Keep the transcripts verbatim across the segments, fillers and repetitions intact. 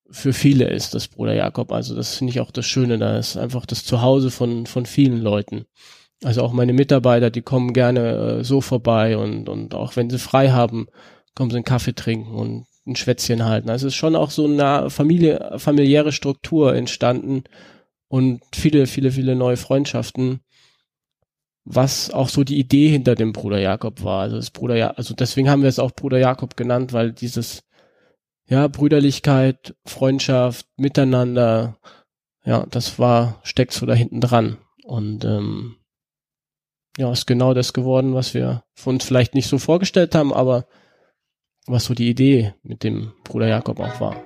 für viele ist, das Bruder Jakob. Also das finde ich auch das Schöne, da ist einfach das Zuhause von von vielen Leuten. Also auch meine Mitarbeiter, die kommen gerne äh, so vorbei und und auch wenn sie frei haben, kommen sie einen Kaffee trinken und ein Schwätzchen halten. Also es ist schon auch so eine Familie, familiäre Struktur entstanden und viele, viele, viele neue Freundschaften, was auch so die Idee hinter dem Bruder Jakob war. Also das Bruder ja, also deswegen haben wir es auch Bruder Jakob genannt, weil dieses ja Brüderlichkeit, Freundschaft, Miteinander, ja, das war steckt so da hinten dran und ähm, ja, ist genau das geworden, was wir uns vielleicht nicht so vorgestellt haben, aber was so die Idee mit dem Bruder Jakob auch war.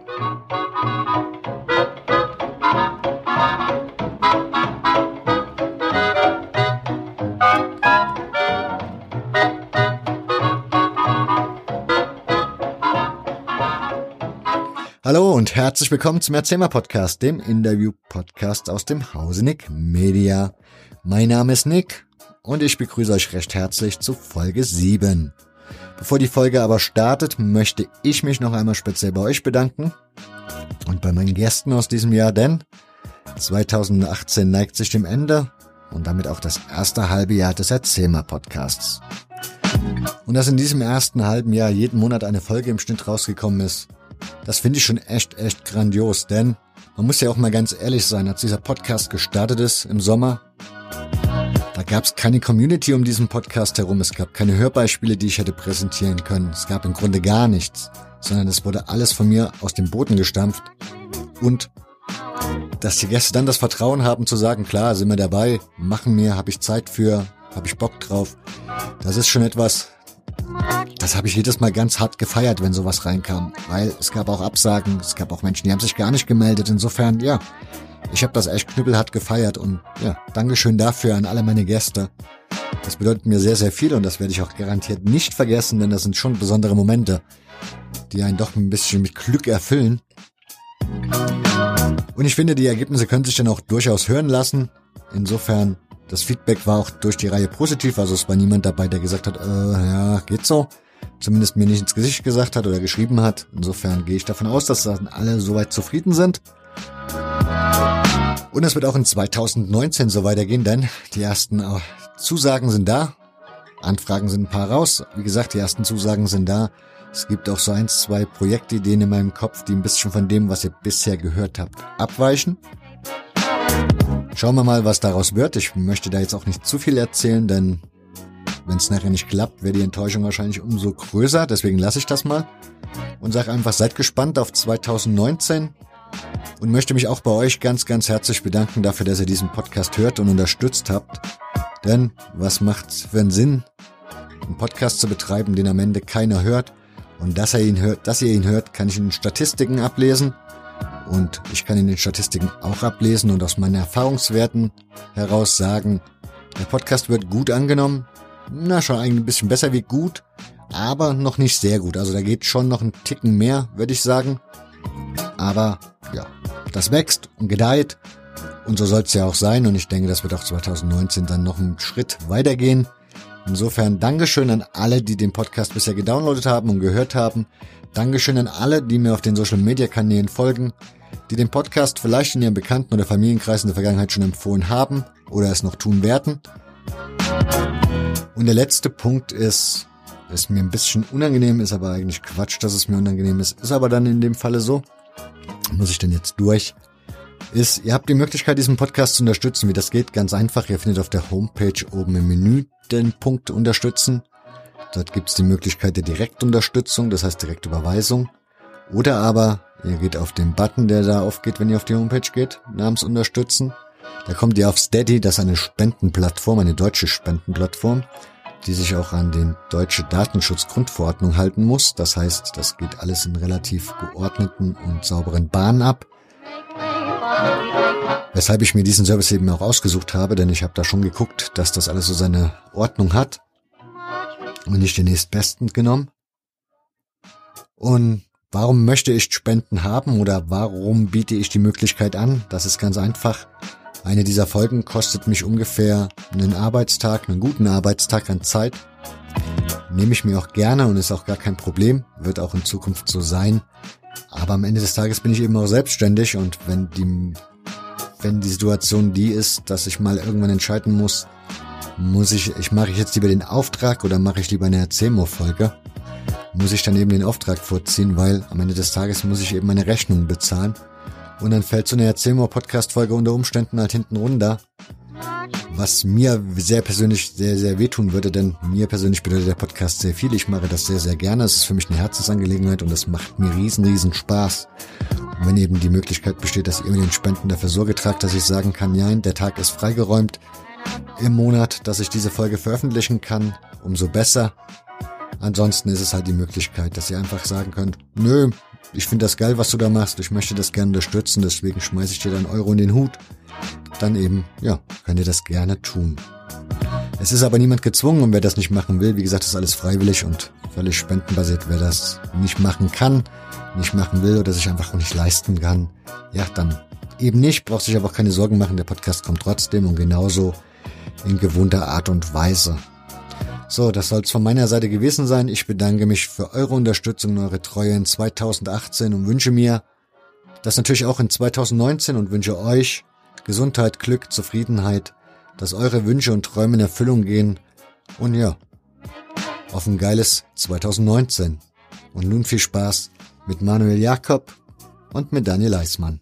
Hallo und herzlich willkommen zum Erzähler-Podcast, dem Interview-Podcast aus dem Hause Nick Media. Mein Name ist Nick und ich begrüße euch recht herzlich zu Folge sieben. Bevor die Folge aber startet, möchte ich mich noch einmal speziell bei euch bedanken und bei meinen Gästen aus diesem Jahr, denn zweitausendachtzehn neigt sich dem Ende und damit auch das erste halbe Jahr des Erzähler-Podcasts. Und dass in diesem ersten halben Jahr jeden Monat eine Folge im Schnitt rausgekommen ist, das finde ich schon echt, echt grandios, denn man muss ja auch mal ganz ehrlich sein, als dieser Podcast gestartet ist im Sommer, da gab es keine Community um diesen Podcast herum, es gab keine Hörbeispiele, die ich hätte präsentieren können, es gab im Grunde gar nichts, sondern es wurde alles von mir aus dem Boden gestampft und dass die Gäste dann das Vertrauen haben zu sagen, klar, sind wir dabei, machen wir, habe ich Zeit für, habe ich Bock drauf, das ist schon etwas, das habe ich jedes Mal ganz hart gefeiert, wenn sowas reinkam, weil es gab auch Absagen, es gab auch Menschen, die haben sich gar nicht gemeldet, insofern, ja, ich habe das echt knüppelhart gefeiert und ja, Dankeschön dafür an alle meine Gäste. Das bedeutet mir sehr, sehr viel und das werde ich auch garantiert nicht vergessen, denn das sind schon besondere Momente, die einen doch ein bisschen mit Glück erfüllen. Und ich finde, die Ergebnisse können sich dann auch durchaus hören lassen. Insofern, das Feedback war auch durch die Reihe positiv, also es war niemand dabei, der gesagt hat, äh, ja, geht so. Zumindest mir nicht ins Gesicht gesagt hat oder geschrieben hat. Insofern gehe ich davon aus, dass dann alle soweit zufrieden sind. Und es wird auch in zweitausendneunzehn so weitergehen, denn die ersten Zusagen sind da. Anfragen sind ein paar raus. Wie gesagt, die ersten Zusagen sind da. Es gibt auch so ein, zwei Projektideen in meinem Kopf, die ein bisschen von dem, was ihr bisher gehört habt, abweichen. Schauen wir mal, was daraus wird. Ich möchte da jetzt auch nicht zu viel erzählen, denn wenn es nachher nicht klappt, wäre die Enttäuschung wahrscheinlich umso größer. Deswegen lasse ich das mal und sage einfach, seid gespannt auf zweitausendneunzehn und möchte mich auch bei euch ganz, ganz herzlich bedanken dafür, dass ihr diesen Podcast hört und unterstützt habt. Denn was macht für einen Sinn, einen Podcast zu betreiben, den am Ende keiner hört? Und dass er ihn hört, dass ihr ihn hört, kann ich in den Statistiken ablesen. Und ich kann in den Statistiken auch ablesen und aus meinen Erfahrungswerten heraus sagen, der Podcast wird gut angenommen. Na, schon ein bisschen besser wie gut, aber noch nicht sehr gut. Also da geht schon noch ein Ticken mehr, würde ich sagen. Aber ja, das wächst und gedeiht und so soll es ja auch sein. Und ich denke, das wird auch zweitausendneunzehn dann noch einen Schritt weitergehen. Insofern Dankeschön an alle, die den Podcast bisher gedownloadet haben und gehört haben. Dankeschön an alle, die mir auf den Social-Media-Kanälen folgen, die den Podcast vielleicht in ihrem Bekannten- oder Familienkreis in der Vergangenheit schon empfohlen haben oder es noch tun werden. Und der letzte Punkt ist, ist mir ein bisschen unangenehm, ist aber eigentlich Quatsch, dass es mir unangenehm ist, ist aber dann in dem Falle so, muss ich denn jetzt durch, ist, ihr habt die Möglichkeit, diesen Podcast zu unterstützen. Wie das geht, ganz einfach, ihr findet auf der Homepage oben im Menü den Punkt Unterstützen. Dort gibt es die Möglichkeit der Direktunterstützung, das heißt Direktüberweisung. Oder aber, ihr geht auf den Button, der da aufgeht, wenn ihr auf die Homepage geht, namens Unterstützen. Da kommt ihr auf Steady, das ist eine Spendenplattform, eine deutsche Spendenplattform, die sich auch an die deutsche Datenschutzgrundverordnung halten muss. Das heißt, das geht alles in relativ geordneten und sauberen Bahnen ab. Weshalb ich mir diesen Service eben auch ausgesucht habe, denn ich habe da schon geguckt, dass das alles so seine Ordnung hat und nicht den nächstbesten genommen. Und warum möchte ich Spenden haben oder warum biete ich die Möglichkeit an? Das ist ganz einfach. Eine dieser Folgen kostet mich ungefähr einen Arbeitstag, einen guten Arbeitstag an Zeit. Nehme ich mir auch gerne und ist auch gar kein Problem. Wird auch in Zukunft so sein, Aber am Ende des Tages bin ich eben auch selbstständig und wenn die, wenn die Situation die ist, dass ich mal irgendwann entscheiden muss, muss ich, ich mache ich jetzt lieber den Auftrag oder mache ich lieber eine Erzählmo-Folge, muss ich dann eben den Auftrag vorziehen, weil am Ende des Tages muss ich eben meine Rechnung bezahlen und dann fällt so eine Erzählmo-Podcast-Folge unter Umständen halt hinten runter, was mir sehr persönlich sehr, sehr wehtun würde, denn mir persönlich bedeutet der Podcast sehr viel. Ich mache das sehr, sehr gerne. Es ist für mich eine Herzensangelegenheit und das macht mir riesen, riesen Spaß. Und wenn eben die Möglichkeit besteht, dass ihr mir den Spenden dafür Sorge tragt, dass ich sagen kann, ja, der Tag ist freigeräumt im Monat, dass ich diese Folge veröffentlichen kann, umso besser. Ansonsten ist es halt die Möglichkeit, dass ihr einfach sagen könnt, nö, ich finde das geil, was du da machst, ich möchte das gerne unterstützen, deswegen schmeiße ich dir dann Euro in den Hut. Dann eben, ja, könnt ihr das gerne tun. Es ist aber niemand gezwungen und wer das nicht machen will, wie gesagt, ist alles freiwillig und völlig spendenbasiert. Wer das nicht machen kann, nicht machen will oder sich einfach auch nicht leisten kann, ja, dann eben nicht, braucht sich aber auch keine Sorgen machen, der Podcast kommt trotzdem und genauso in gewohnter Art und Weise. So, das soll es von meiner Seite gewesen sein. Ich bedanke mich für eure Unterstützung und eure Treue in zweitausendachtzehn und wünsche mir das natürlich auch in zweitausendneunzehn und wünsche euch Gesundheit, Glück, Zufriedenheit, dass eure Wünsche und Träume in Erfüllung gehen und ja, auf ein geiles zweitausendneunzehn. Und nun viel Spaß mit Manuel Jakob und mit Daniel Eismann.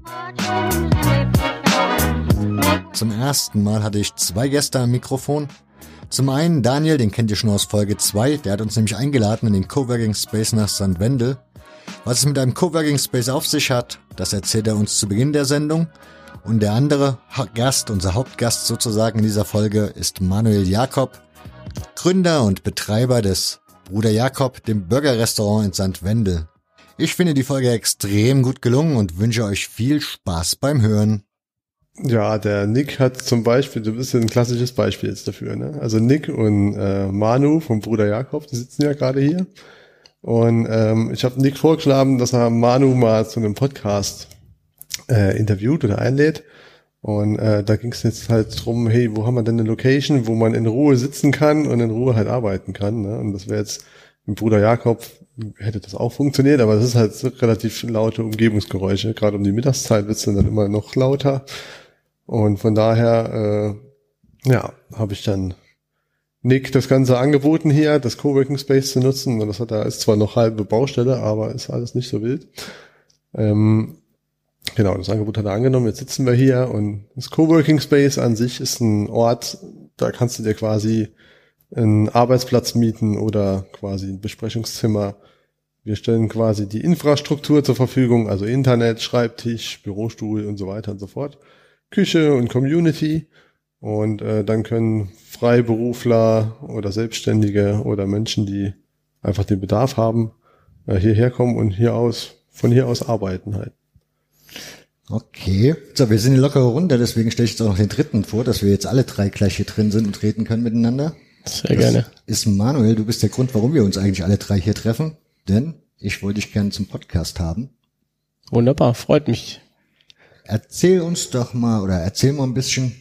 Zum ersten Mal hatte ich zwei Gäste am Mikrofon. Zum einen Daniel, den kennt ihr schon aus Folge zwei, der hat uns nämlich eingeladen in den Coworking Space nach Sankt Wendel. Was es mit einem Coworking Space auf sich hat, das erzählt er uns zu Beginn der Sendung. Und der andere Gast, unser Hauptgast sozusagen in dieser Folge, ist Manuel Jakob, Gründer und Betreiber des Bruder Jakob, dem Burgerrestaurant in Sankt Wendel. Ich finde die Folge extrem gut gelungen und wünsche euch viel Spaß beim Hören. Ja, der Nick hat zum Beispiel, du bist ja ein klassisches Beispiel jetzt dafür, ne? Also Nick und äh, Manu vom Bruder Jakob, die sitzen ja gerade hier. Und ähm, ich habe Nick vorgeschlagen, dass er Manu mal zu einem Podcast äh, interviewt oder einlädt. Und äh, da ging es jetzt halt drum, hey, wo haben wir denn eine Location, wo man in Ruhe sitzen kann und in Ruhe halt arbeiten kann, ne? Und das wäre jetzt im Bruder Jakob, hätte das auch funktioniert, aber das ist halt relativ laute Umgebungsgeräusche. Gerade um die Mittagszeit wird's dann immer noch lauter. Und von daher, äh, ja, habe ich dann Nick das Ganze angeboten hier, das Coworking Space zu nutzen. Und das hat da ist zwar noch halbe Baustelle, aber ist alles nicht so wild. Ähm, genau, das Angebot hat er angenommen. Jetzt sitzen wir hier und das Coworking Space an sich ist ein Ort, da kannst du dir quasi einen Arbeitsplatz mieten oder quasi ein Besprechungszimmer. Wir stellen quasi die Infrastruktur zur Verfügung, also Internet, Schreibtisch, Bürostuhl und so weiter und so fort. Küche und Community und äh, dann können Freiberufler oder Selbstständige oder Menschen, die einfach den Bedarf haben, äh, hierher kommen und hier aus, von hier aus arbeiten halt. Okay, so, wir sind eine lockere Runde, deswegen stelle ich jetzt auch noch den dritten vor, dass wir jetzt alle drei gleich hier drin sind und reden können miteinander. Sehr das gerne. Ist Manuel, du bist der Grund, warum wir uns eigentlich alle drei hier treffen, denn ich wollte dich gerne zum Podcast haben. Wunderbar, freut mich. Erzähl uns doch mal, oder erzähl mal ein bisschen,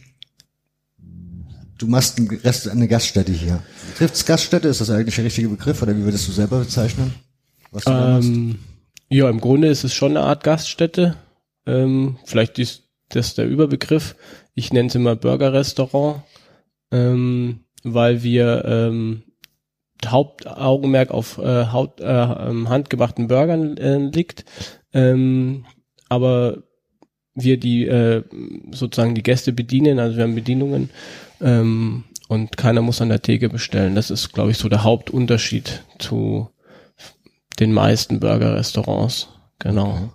du machst ein Rest, eine Gaststätte hier. Trifft's Gaststätte, ist das eigentlich der richtige Begriff, oder wie würdest du selber bezeichnen? Was du da ähm, machst? Ja, im Grunde ist es schon eine Art Gaststätte. Ähm, vielleicht ist das der Überbegriff. Ich nenne es immer Burgerrestaurant, ähm, weil wir ähm, Hauptaugenmerk auf äh, Haut, äh, handgemachten Burgern äh, liegt. Ähm, aber wir die äh, sozusagen die Gäste bedienen, also wir haben Bedienungen ähm, und keiner muss an der Theke bestellen. Das ist, glaube ich, so der Hauptunterschied zu den meisten Burger-Restaurants. Genau.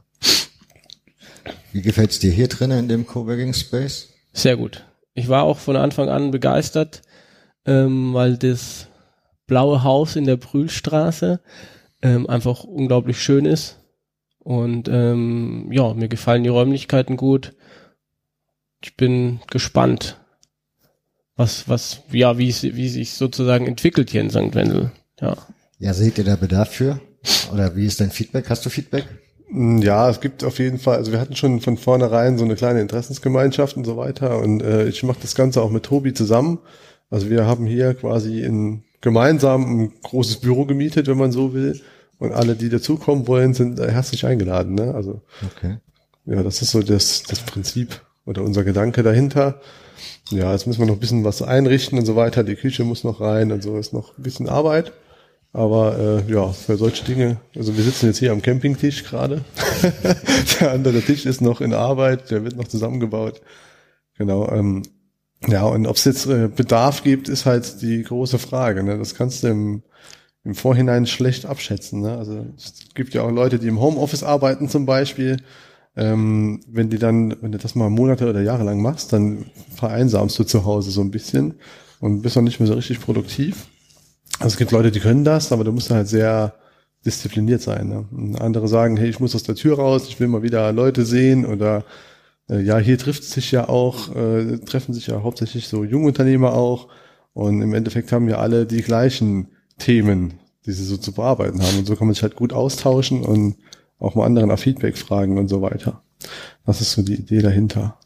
Wie gefällt's dir hier drinnen in dem Coworking Space? Sehr gut. Ich war auch von Anfang an begeistert, ähm, weil das blaue Haus in der Brühlstraße ähm, einfach unglaublich schön ist. Und ähm, ja, mir gefallen die Räumlichkeiten gut. Ich bin gespannt, was, was, ja, wie es, wie sich sozusagen entwickelt hier in Sankt Wendel. Ja. Ja, seht ihr da Bedarf für? Oder wie ist dein Feedback? Hast du Feedback? Ja, es gibt auf jeden Fall, also wir hatten schon von vornherein so eine kleine Interessensgemeinschaft und so weiter. Und äh, ich mache das Ganze auch mit Tobi zusammen. Also wir haben hier quasi in gemeinsam ein großes Büro gemietet, wenn man so will. und alle, die dazukommen wollen, sind herzlich eingeladen. Ne? Also okay. Ja, das ist so das, das Prinzip oder unser Gedanke dahinter. Ja, jetzt müssen wir noch ein bisschen was einrichten und so weiter. Die Küche muss noch rein und so ist noch ein bisschen Arbeit. Aber äh, ja, für solche Dinge, also wir sitzen jetzt hier am Campingtisch gerade. Der andere Tisch ist noch in Arbeit, der wird noch zusammengebaut. Genau. Ähm, ja, und ob es jetzt äh, Bedarf gibt, ist halt die große Frage. Ne? Das kannst du im, im Vorhinein schlecht abschätzen. Ne? Also es gibt ja auch Leute, die im Homeoffice arbeiten zum Beispiel. Ähm, wenn die dann, wenn du das mal Monate oder Jahre lang machst, dann vereinsamst du zu Hause so ein bisschen und bist auch nicht mehr so richtig produktiv. Also es gibt Leute, die können das, aber du musst halt sehr diszipliniert sein. Ne? Und andere sagen, hey, ich muss aus der Tür raus, ich will mal wieder Leute sehen oder äh, ja, hier trifft sich ja auch, äh, treffen sich ja hauptsächlich so Jungunternehmer auch und im Endeffekt haben ja alle die gleichen Themen, die sie so zu bearbeiten haben und so kann man sich halt gut austauschen und auch mal anderen nach Feedback fragen und so weiter. Das ist so die Idee dahinter.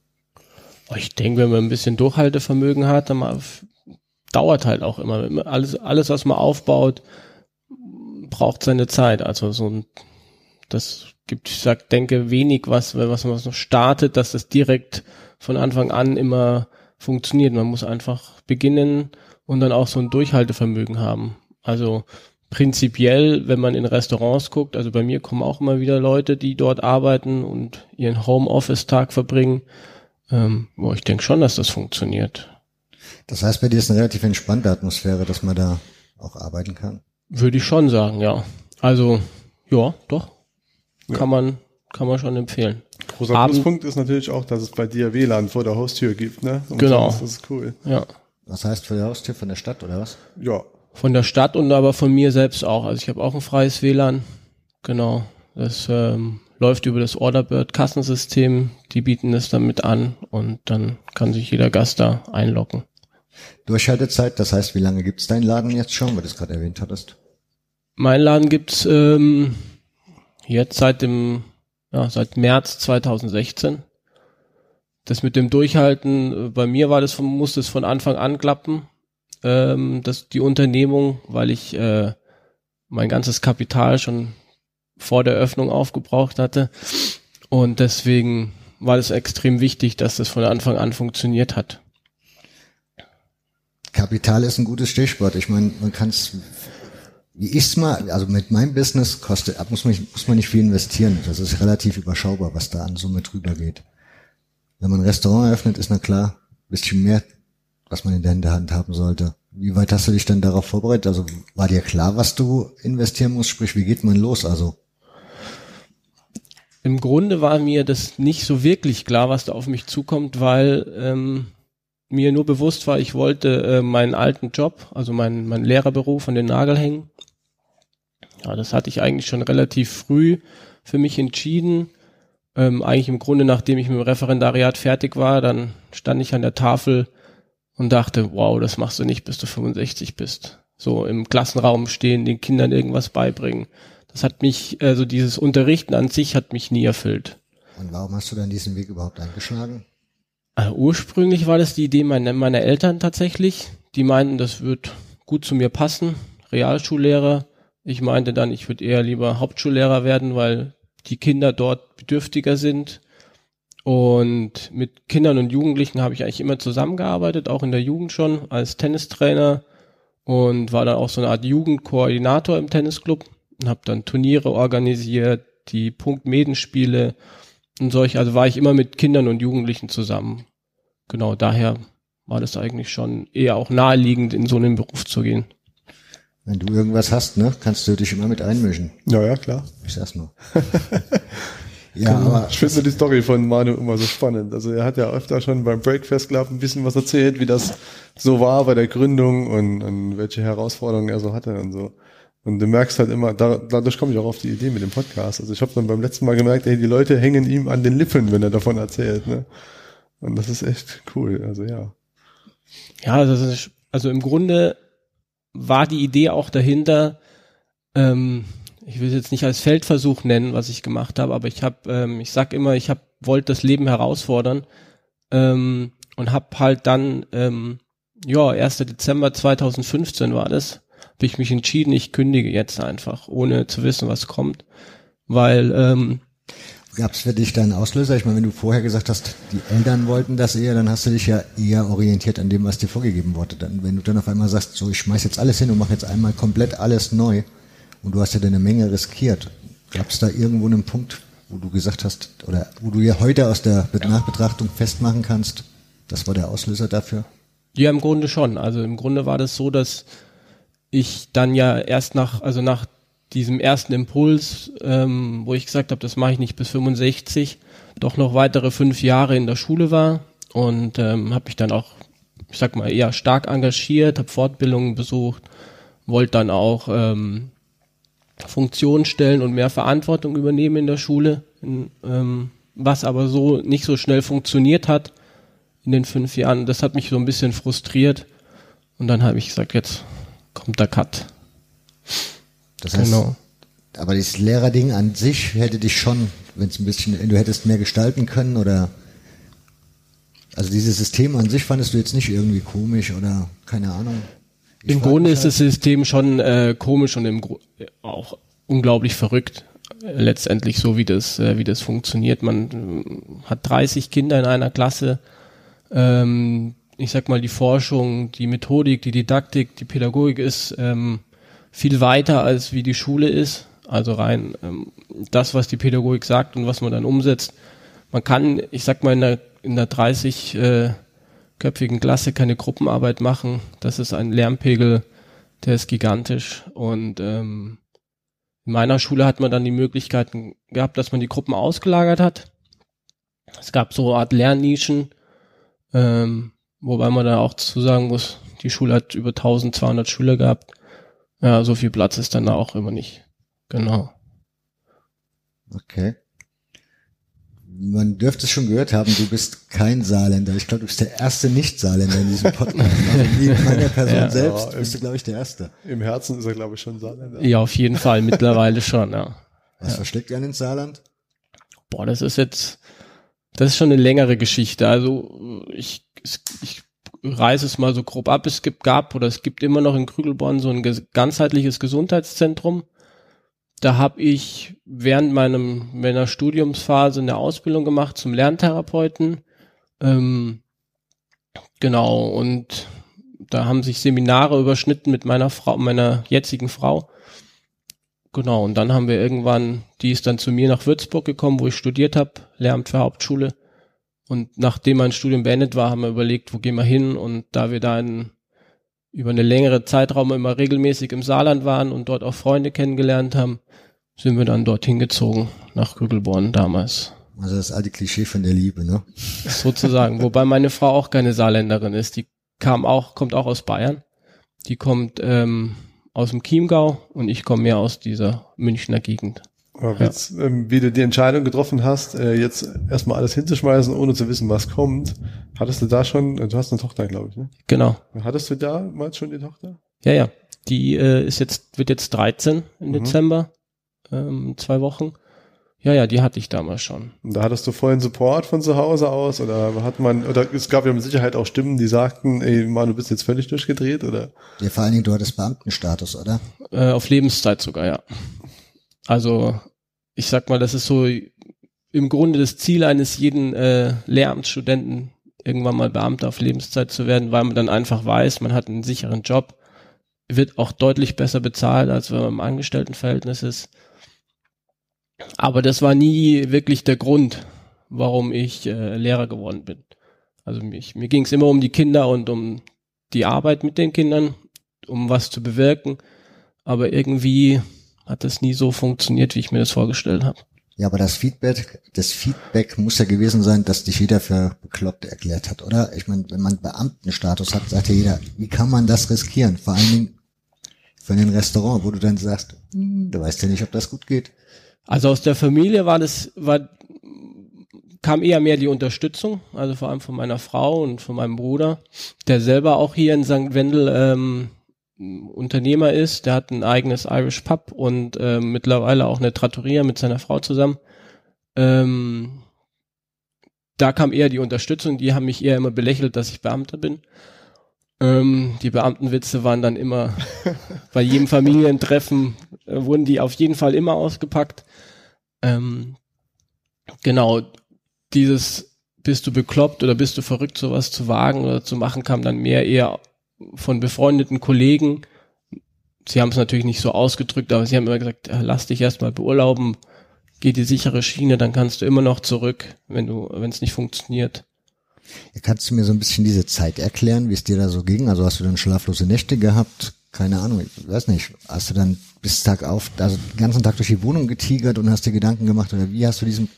Ich denke, wenn man ein bisschen Durchhaltevermögen hat, dann mal, dauert halt auch immer. Alles, alles, was man aufbaut, braucht seine Zeit. Also so ein, das gibt, ich sag, denke wenig, was, was man so startet, dass das direkt von Anfang an immer funktioniert. Man muss einfach beginnen und dann auch so ein Durchhaltevermögen haben. Also prinzipiell, wenn man in Restaurants guckt, also bei mir kommen auch immer wieder Leute, die dort arbeiten und ihren Homeoffice-Tag verbringen. Ähm, wo ich denke schon, dass das funktioniert. Das heißt, bei dir ist eine relativ entspannte Atmosphäre, dass man da auch arbeiten kann? Würde ich schon sagen, ja. Also, ja, doch. Ja. Kann man, kann man schon empfehlen. Großer Abend, Pluspunkt ist natürlich auch, dass es bei dir W L A N vor der Haustür gibt, ne? Und genau. Das ist cool. Ja. Was heißt vor der Haustür, von der Stadt oder was? Ja. Von der Stadt und aber von mir selbst auch. Also ich habe auch ein freies W L A N. Genau. Das ähm, läuft über das Orderbird-Kassensystem. Die bieten es dann mit an und dann kann sich jeder Gast da einloggen. Durchhaltezeit, das heißt, wie lange gibt's deinen Laden jetzt schon, weil du es gerade erwähnt hattest? Mein Laden gibt's ähm, jetzt seit dem, ja, seit März zweitausendsechzehn. Das mit dem Durchhalten, bei mir war das, musste es von Anfang an klappen. Ähm, das, die Unternehmung, weil ich äh, mein ganzes Kapital schon vor der Öffnung aufgebraucht hatte. Und deswegen war es extrem wichtig, dass das von Anfang an funktioniert hat. Kapital ist ein gutes Stichwort. Ich meine, man kann es, wie ich's mal, also mit meinem Business kostet, muss man, muss man nicht viel investieren. Das ist relativ überschaubar, was da an Summe drüber geht. Wenn man ein Restaurant eröffnet, ist na klar, ein bisschen mehr, was man in der Hand haben sollte. Wie weit hast du dich denn darauf vorbereitet? Also war dir klar, was du investieren musst? Sprich, wie geht man los? Also im Grunde war mir das nicht so wirklich klar, was da auf mich zukommt, weil ähm, mir nur bewusst war, ich wollte äh, meinen alten Job, also meinen mein Lehrerberuf an den Nagel hängen. Ja, das hatte ich eigentlich schon relativ früh für mich entschieden. Ähm, eigentlich im Grunde, nachdem ich mit dem Referendariat fertig war, dann stand ich an der Tafel und dachte, wow, das machst du nicht, bis du fünfundsechzig bist. So im Klassenraum stehen, den Kindern irgendwas beibringen. Das hat mich, also dieses Unterrichten an sich hat mich nie erfüllt. Und warum hast du dann diesen Weg überhaupt eingeschlagen? Also ursprünglich war das die Idee meiner, meiner Eltern tatsächlich. Die meinten, das wird gut zu mir passen. Realschullehrer. Ich meinte dann, ich würde eher lieber Hauptschullehrer werden, weil die Kinder dort bedürftiger sind. Und mit Kindern und Jugendlichen habe ich eigentlich immer zusammengearbeitet, auch in der Jugend schon als Tennistrainer und war dann auch so eine Art Jugendkoordinator im Tennisclub und habe dann Turniere organisiert, die Punkt-Medenspiele und solche. Also war ich immer mit Kindern und Jugendlichen zusammen. Genau, daher war das eigentlich schon eher auch naheliegend, in so einen Beruf zu gehen. Wenn du irgendwas hast, ne, kannst du dich immer mit einmischen. Ja, ja, klar. Ich sag's nur. Ja, genau. aber ich finde die Story von Manu immer so spannend. Also er hat ja öfter schon beim Breakfast Club ein bisschen was erzählt, wie das so war bei der Gründung und, und welche Herausforderungen er so hatte und so. Und du merkst halt immer, da, dadurch komme ich auch auf die Idee mit dem Podcast. Also ich habe dann beim letzten Mal gemerkt, ey, die Leute hängen ihm an den Lippen, wenn er davon erzählt, ne? Und das ist echt cool. Also ja. Ja, also, das ist, also im Grunde war die Idee auch dahinter, ähm, ich will es jetzt nicht als Feldversuch nennen, was ich gemacht habe, aber ich habe, ähm, ich sag immer, ich habe wollte das Leben herausfordern ähm, und habe halt dann, ähm, ja, erster Dezember zweitausendfünfzehn war das, habe ich mich entschieden, ich kündige jetzt einfach, ohne zu wissen, was kommt, weil ähm, gab es für dich da einen Auslöser? Ich meine, wenn du vorher gesagt hast, die Eltern wollten das eher, dann hast du dich ja eher orientiert an dem, was dir vorgegeben wurde. Dann, wenn du dann auf einmal sagst, so ich schmeiß jetzt alles hin und mache jetzt einmal komplett alles neu und du hast ja dann eine Menge riskiert, gab es da irgendwo einen Punkt, wo du gesagt hast, oder wo du ja heute aus der Nachbetrachtung festmachen kannst, das war der Auslöser dafür? Ja, im Grunde schon. Also im Grunde war das so, dass ich dann ja erst nach, also nach diesem ersten Impuls, ähm, wo ich gesagt habe, das mache ich nicht bis fünfundsechzig, doch noch weitere fünf Jahre in der Schule war und ähm, habe mich dann auch, ich sag mal, eher stark engagiert, habe Fortbildungen besucht, wollte dann auch ähm, Funktionen stellen und mehr Verantwortung übernehmen in der Schule, in, ähm, was aber so nicht so schnell funktioniert hat in den fünf Jahren. Das hat mich so ein bisschen frustriert und dann habe ich gesagt, jetzt kommt der Cut. Das heißt, genau. Aber das Lehrerding an sich hätte dich schon, wenn es ein bisschen, du hättest mehr gestalten können oder, also dieses System an sich fandest du jetzt nicht irgendwie komisch oder keine Ahnung? Ich Im Grunde ist halt das System schon äh, komisch und im Gru- auch unglaublich verrückt. Äh, letztendlich so wie das, äh, wie das funktioniert. Man äh, hat dreißig Kinder in einer Klasse. Ähm, ich sag mal, die Forschung, die Methodik, die Didaktik, die Pädagogik ist ähm, viel weiter als wie die Schule ist, also rein ähm, das, was die Pädagogik sagt und was man dann umsetzt. Man kann, ich sag mal, in der, in der dreißig-köpfigen Klasse keine Gruppenarbeit machen. Das ist ein Lernpegel, der ist gigantisch. Und ähm, in meiner Schule hat man dann die Möglichkeiten gehabt, dass man die Gruppen ausgelagert hat. Es gab so eine Art Lernnischen, ähm, wobei man da auch zu sagen muss, die Schule hat über eintausendzweihundert Schüler gehabt. Ja, so viel Platz ist dann auch immer nicht. Genau. Okay. Man dürfte es schon gehört haben, du bist kein Saarländer. Ich glaube, du bist der erste Nicht-Saarländer in diesem Podcast. Also neben meiner Person ja, selbst ja, bist du, glaube ich, der Erste. Im Herzen ist er, glaube ich, schon Saarländer. Ja, auf jeden Fall, mittlerweile schon, ja. Was ja. versteckt einen ins Saarland? Boah, das ist jetzt, das ist schon eine längere Geschichte. Also ich, ich reiße es mal so grob ab. Es gibt, gab oder es gibt immer noch in Krügelborn so ein ganzheitliches Gesundheitszentrum. Da habe ich während meinem meiner Studiumsphase eine Ausbildung gemacht zum Lerntherapeuten. Ähm, genau, und da haben sich Seminare überschnitten mit meiner Frau, meiner jetzigen Frau. Genau, und dann haben wir irgendwann, die ist dann zu mir nach Würzburg gekommen, wo ich studiert habe, Lehramt für Hauptschule. Und nachdem mein Studium beendet war, haben wir überlegt, wo gehen wir hin? Und da wir da in, über eine längere Zeitraum immer regelmäßig im Saarland waren und dort auch Freunde kennengelernt haben, sind wir dann dorthin gezogen, nach Krügelborn damals. Also das alte Klischee von der Liebe, ne? Sozusagen, wobei meine Frau auch keine Saarländerin ist. Die kam auch, kommt auch aus Bayern. Die kommt ähm, aus dem Chiemgau und ich komme mehr aus dieser Münchner Gegend. Aber jetzt, ja. ähm, wie du die Entscheidung getroffen hast, äh, jetzt erstmal alles hinzuschmeißen, ohne zu wissen, was kommt, hattest du da schon, du hast eine Tochter, glaube ich, ne? Genau. Hattest du damals schon die Tochter? Ja, ja. Die äh, ist jetzt, wird jetzt dreizehn im mhm. Dezember, ähm, zwei Wochen. Ja, ja, die hatte ich damals schon. Und da hattest du vollen Support von zu Hause aus, oder hat man, oder es gab ja mit Sicherheit auch Stimmen, die sagten, ey Mann, du bist jetzt völlig durchgedreht, oder? Ja, vor allen Dingen, du hattest Beamtenstatus, oder? Äh, auf Lebenszeit sogar, ja. Also, ich sag mal, das ist so im Grunde das Ziel eines jeden äh, Lehramtsstudenten, irgendwann mal Beamter auf Lebenszeit zu werden, weil man dann einfach weiß, man hat einen sicheren Job, wird auch deutlich besser bezahlt, als wenn man im Angestelltenverhältnis ist. Aber das war nie wirklich der Grund, warum ich äh, Lehrer geworden bin. Also mich, mir ging es immer um die Kinder und um die Arbeit mit den Kindern, um was zu bewirken, aber irgendwie hat das nie so funktioniert, wie ich mir das vorgestellt habe. Ja, aber das Feedback, das Feedback muss ja gewesen sein, dass dich jeder für bekloppt erklärt hat, oder? Ich meine, wenn man Beamtenstatus hat, sagt ja jeder, wie kann man das riskieren? Vor allen Dingen für ein Restaurant, wo du dann sagst, du weißt ja nicht, ob das gut geht. Also aus der Familie war das, war, kam eher mehr die Unterstützung, also vor allem von meiner Frau und von meinem Bruder, der selber auch hier in Sankt Wendel ähm, Unternehmer ist, der hat ein eigenes Irish Pub und äh, mittlerweile auch eine Trattoria mit seiner Frau zusammen. Ähm, da kam eher die Unterstützung, die haben mich eher immer belächelt, dass ich Beamter bin. Ähm, die Beamtenwitze waren dann immer, bei jedem Familientreffen äh, wurden die auf jeden Fall immer ausgepackt. Ähm, genau, dieses bist du bekloppt oder bist du verrückt, sowas zu wagen oder zu machen, kam dann mehr eher von befreundeten Kollegen. Sie haben es natürlich nicht so ausgedrückt, aber sie haben immer gesagt, lass dich erstmal beurlauben, geh die sichere Schiene, dann kannst du immer noch zurück, wenn du, wenn es nicht funktioniert. Ja, kannst du mir so ein bisschen diese Zeit erklären, wie es dir da so ging? Also hast du dann schlaflose Nächte gehabt? Keine Ahnung, ich weiß nicht. Hast du dann bis Tag auf, also den ganzen Tag durch die Wohnung getigert und hast dir Gedanken gemacht oder wie hast du diesen?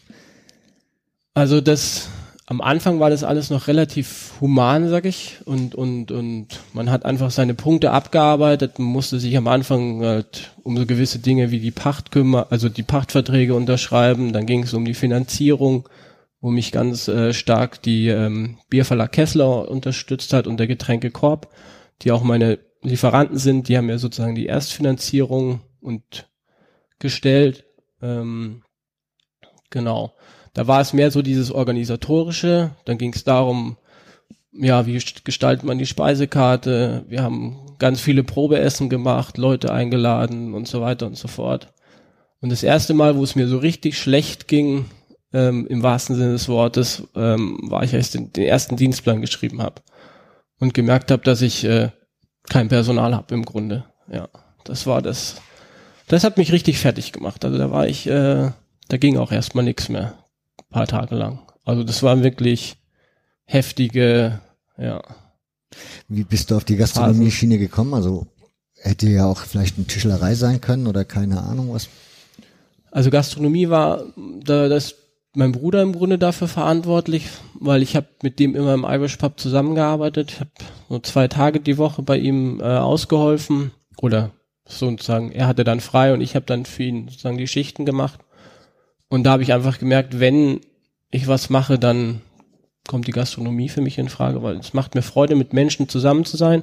Also das, am Anfang war das alles noch relativ human, sag ich, und, und, und man hat einfach seine Punkte abgearbeitet, man musste sich am Anfang halt um so gewisse Dinge wie die Pacht kümmern, also die Pachtverträge unterschreiben, dann ging es um die Finanzierung, wo mich ganz äh, stark die ähm, Bierverlag Kessler unterstützt hat und der Getränkekorb, die auch meine Lieferanten sind, die haben ja sozusagen die Erstfinanzierung und gestellt. Ähm, genau. Da war es mehr so dieses Organisatorische, dann ging es darum, ja, wie gestaltet man die Speisekarte, wir haben ganz viele Probeessen gemacht, Leute eingeladen und so weiter und so fort. Und das erste Mal, wo es mir so richtig schlecht ging, Ähm, im wahrsten Sinne des Wortes, ähm, war ich, als ich den, den ersten Dienstplan geschrieben habe und gemerkt habe, dass ich äh, kein Personal habe im Grunde. Ja, das war das. Das hat mich richtig fertig gemacht. Also da war ich, äh, da ging auch erstmal nichts mehr, ein paar Tage lang. Also das waren wirklich heftige, ja. Wie bist du auf die Gastronomie-Schiene gekommen? Also hätte ja auch vielleicht eine Tischlerei sein können oder keine Ahnung was. Also Gastronomie war da das mein Bruder im Grunde dafür verantwortlich, weil ich habe mit dem immer im Irish Pub zusammengearbeitet. Ich habe so zwei Tage die Woche bei ihm äh, ausgeholfen oder sozusagen, er hatte dann frei und ich habe dann für ihn sozusagen die Schichten gemacht. Und da habe ich einfach gemerkt, wenn ich was mache, dann kommt die Gastronomie für mich in Frage, weil es macht mir Freude, mit Menschen zusammen zu sein.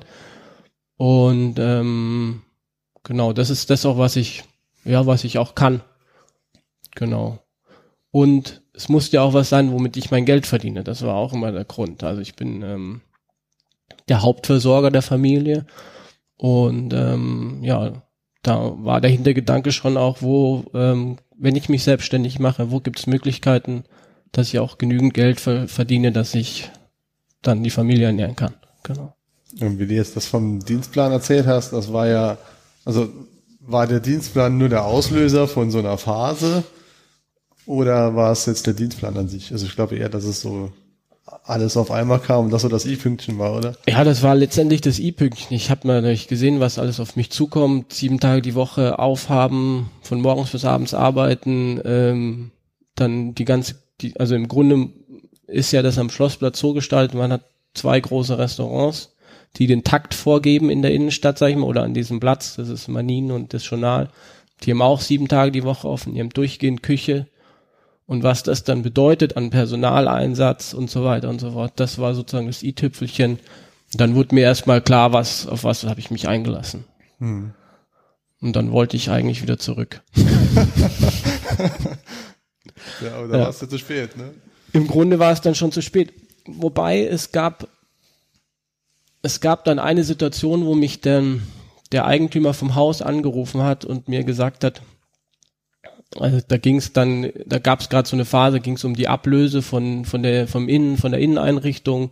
Und ähm, genau, das ist das auch, was ich, ja, was ich auch kann. Genau. Und es musste ja auch was sein, womit ich mein Geld verdiene. Das war auch immer der Grund. Also ich bin ähm, der Hauptversorger der Familie und ähm, ja, da war der Hintergedanke schon auch, wo, ähm, wenn ich mich selbstständig mache, wo gibt es Möglichkeiten, dass ich auch genügend Geld ver- verdiene, dass ich dann die Familie ernähren kann. Genau. Und wie du jetzt das vom Dienstplan erzählt hast, das war ja, also war der Dienstplan nur der Auslöser von so einer Phase? Oder war es jetzt der Dienstplan an sich? Also ich glaube eher, dass es so alles auf einmal kam und das so das I-Pünktchen war, oder? Ja, das war letztendlich das I-Pünktchen. Ich habe natürlich gesehen, was alles auf mich zukommt. Sieben Tage die Woche aufhaben, von morgens bis abends arbeiten, ähm, dann die ganze, die, also im Grunde ist ja das am Schlossplatz so gestaltet, man hat zwei große Restaurants, die den Takt vorgeben in der Innenstadt, sag ich mal, oder an diesem Platz, das ist Manin und das Journal. Die haben auch sieben Tage die Woche offen, die haben durchgehend Küche. Und was das dann bedeutet an Personaleinsatz und so weiter und so fort, das war sozusagen das i-Tüpfelchen. Dann wurde mir erstmal klar, was auf was habe ich mich eingelassen. Hm. Und dann wollte ich eigentlich wieder zurück. Ja, aber da ja. war es ja zu spät, ne? Im Grunde war es dann schon zu spät. Wobei es gab, es gab dann eine Situation, wo mich dann der Eigentümer vom Haus angerufen hat und mir gesagt hat, also da ging es dann, da gab es gerade so eine Phase, ging es um die Ablöse von von der vom Innen, von der Inneneinrichtung.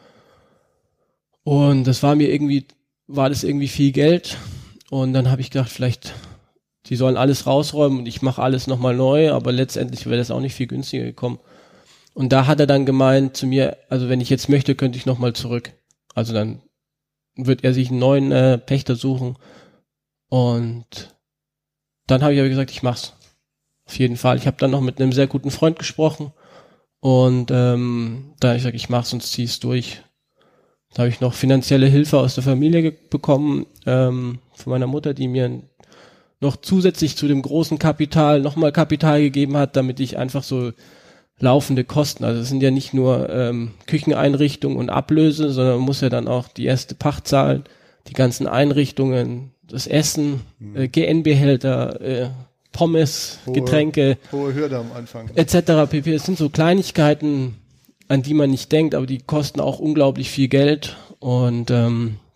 Und das war mir irgendwie, war das irgendwie viel Geld. Und dann habe ich gedacht, vielleicht, die sollen alles rausräumen und ich mache alles nochmal neu, aber letztendlich wäre das auch nicht viel günstiger gekommen. Und da hat er dann gemeint zu mir, also wenn ich jetzt möchte, könnte ich nochmal zurück. Also dann wird er sich einen neuen äh, Pächter suchen. Und dann habe ich aber gesagt, ich mach's. Auf jeden Fall. Ich habe dann noch mit einem sehr guten Freund gesprochen und ähm, da habe ich gesagt, ich mach's und zieh's durch. Da habe ich noch finanzielle Hilfe aus der Familie ge- bekommen, ähm, von meiner Mutter, die mir noch zusätzlich zu dem großen Kapital nochmal Kapital gegeben hat, damit ich einfach so laufende Kosten, also es sind ja nicht nur ähm, Kücheneinrichtungen und Ablöse, sondern man muss ja dann auch die erste Pacht zahlen, die ganzen Einrichtungen, das Essen, mhm. äh, G N-Behälter, äh, Pommes, hohe, Getränke, hohe Hürde am Anfang, et cetera pp. Es sind so Kleinigkeiten, an die man nicht denkt, aber die kosten auch unglaublich viel Geld und ähm,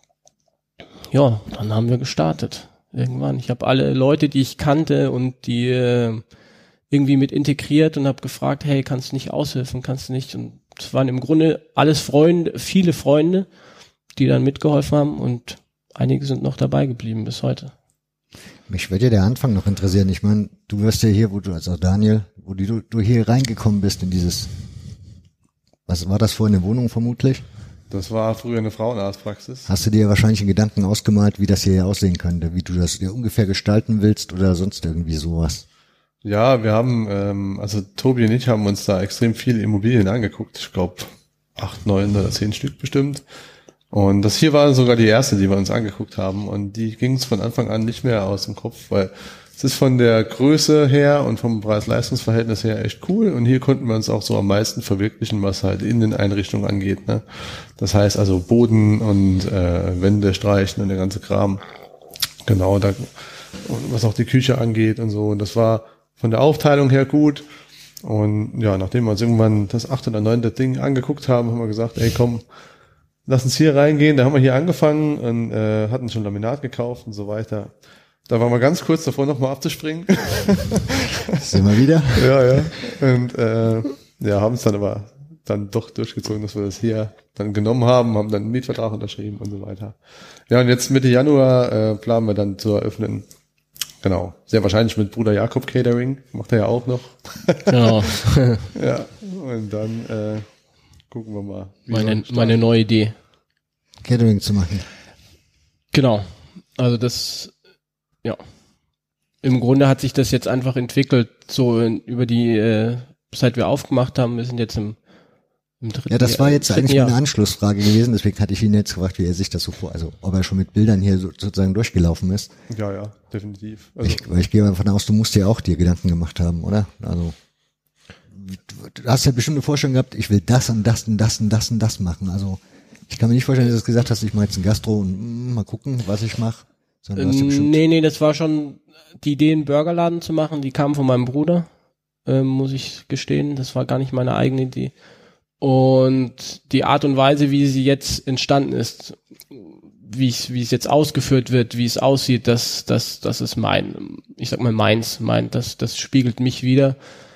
ja, dann haben wir gestartet. Irgendwann. Ich habe alle Leute, die ich kannte und die äh, irgendwie mit integriert und habe gefragt, hey, kannst du nicht aushelfen, kannst du nicht? Und es waren im Grunde alles Freunde, viele Freunde, die dann mitgeholfen haben und einige sind noch dabei geblieben bis heute. Mich würde ja der Anfang noch interessieren. Ich meine, du wirst ja hier, wo du, also Daniel, wo du, du hier reingekommen bist in dieses, was war das vorhin, eine Wohnung vermutlich? Das war früher eine Frauenarztpraxis. Hast du dir wahrscheinlich in Gedanken ausgemalt, wie das hier aussehen könnte, wie du das dir ungefähr gestalten willst oder sonst irgendwie sowas? Ja, wir haben, ähm, also Tobi und ich haben uns da extrem viele Immobilien angeguckt. Ich glaube acht, neun oder zehn Stück bestimmt. Und das hier war sogar die erste, die wir uns angeguckt haben. Und die ging uns von Anfang an nicht mehr aus dem Kopf, weil es ist von der Größe her und vom Preis-Leistungs-Verhältnis her echt cool. Und hier konnten wir uns auch so am meisten verwirklichen, was halt Inneneinrichtungen angeht. Ne? Das heißt also Boden und äh, Wände streichen und der ganze Kram. Genau, da, und was auch die Küche angeht und so. Und das war von der Aufteilung her gut. Und ja, nachdem wir uns irgendwann das achte oder neunte Ding angeguckt haben, haben wir gesagt, ey komm, lass uns hier reingehen. Da haben wir hier angefangen und äh, hatten schon Laminat gekauft und so weiter. Da waren wir ganz kurz davor, nochmal abzuspringen. Sehen wir wieder? Ja, ja. Und äh, ja, haben es dann aber dann doch durchgezogen, dass wir das hier dann genommen haben, haben dann einen Mietvertrag unterschrieben und so weiter. Ja, und jetzt Mitte Januar äh, planen wir dann zu eröffnen. Genau. Sehr wahrscheinlich mit Bruder Jakob Catering. Macht er ja auch noch. Genau. Ja. Und dann äh, gucken wir mal. Wie meine, meine neue Idee. Catering zu machen. Genau. Also das, ja. Im Grunde hat sich das jetzt einfach entwickelt, so in, über die, äh, seit wir aufgemacht haben. Wir sind jetzt im, im dritten Ja, das war jetzt eigentlich Jahr. eine Anschlussfrage gewesen, deswegen hatte ich ihn jetzt gefragt, wie er sich das so vor, also ob er schon mit Bildern hier so, sozusagen durchgelaufen ist. Ja, ja, definitiv. Also, ich, weil ich gehe davon aus, du musst dir auch dir Gedanken gemacht haben, oder? Also du hast ja bestimmt eine Vorstellung gehabt, ich will das und das und das und das und das machen. Also ich kann mir nicht vorstellen, dass du gesagt hast, ich mache jetzt ein Gastro und mm, mal gucken, was ich mache. Nee, nee, das war schon die Idee, einen Burgerladen zu machen, die kam von meinem Bruder, ähm, muss ich gestehen. Das war gar nicht meine eigene Idee. Und die Art und Weise, wie sie jetzt entstanden ist, wie es, wie es jetzt ausgeführt wird, wie es aussieht, das, das, das ist mein, ich sag mal meins, mein, das, das spiegelt mich wieder.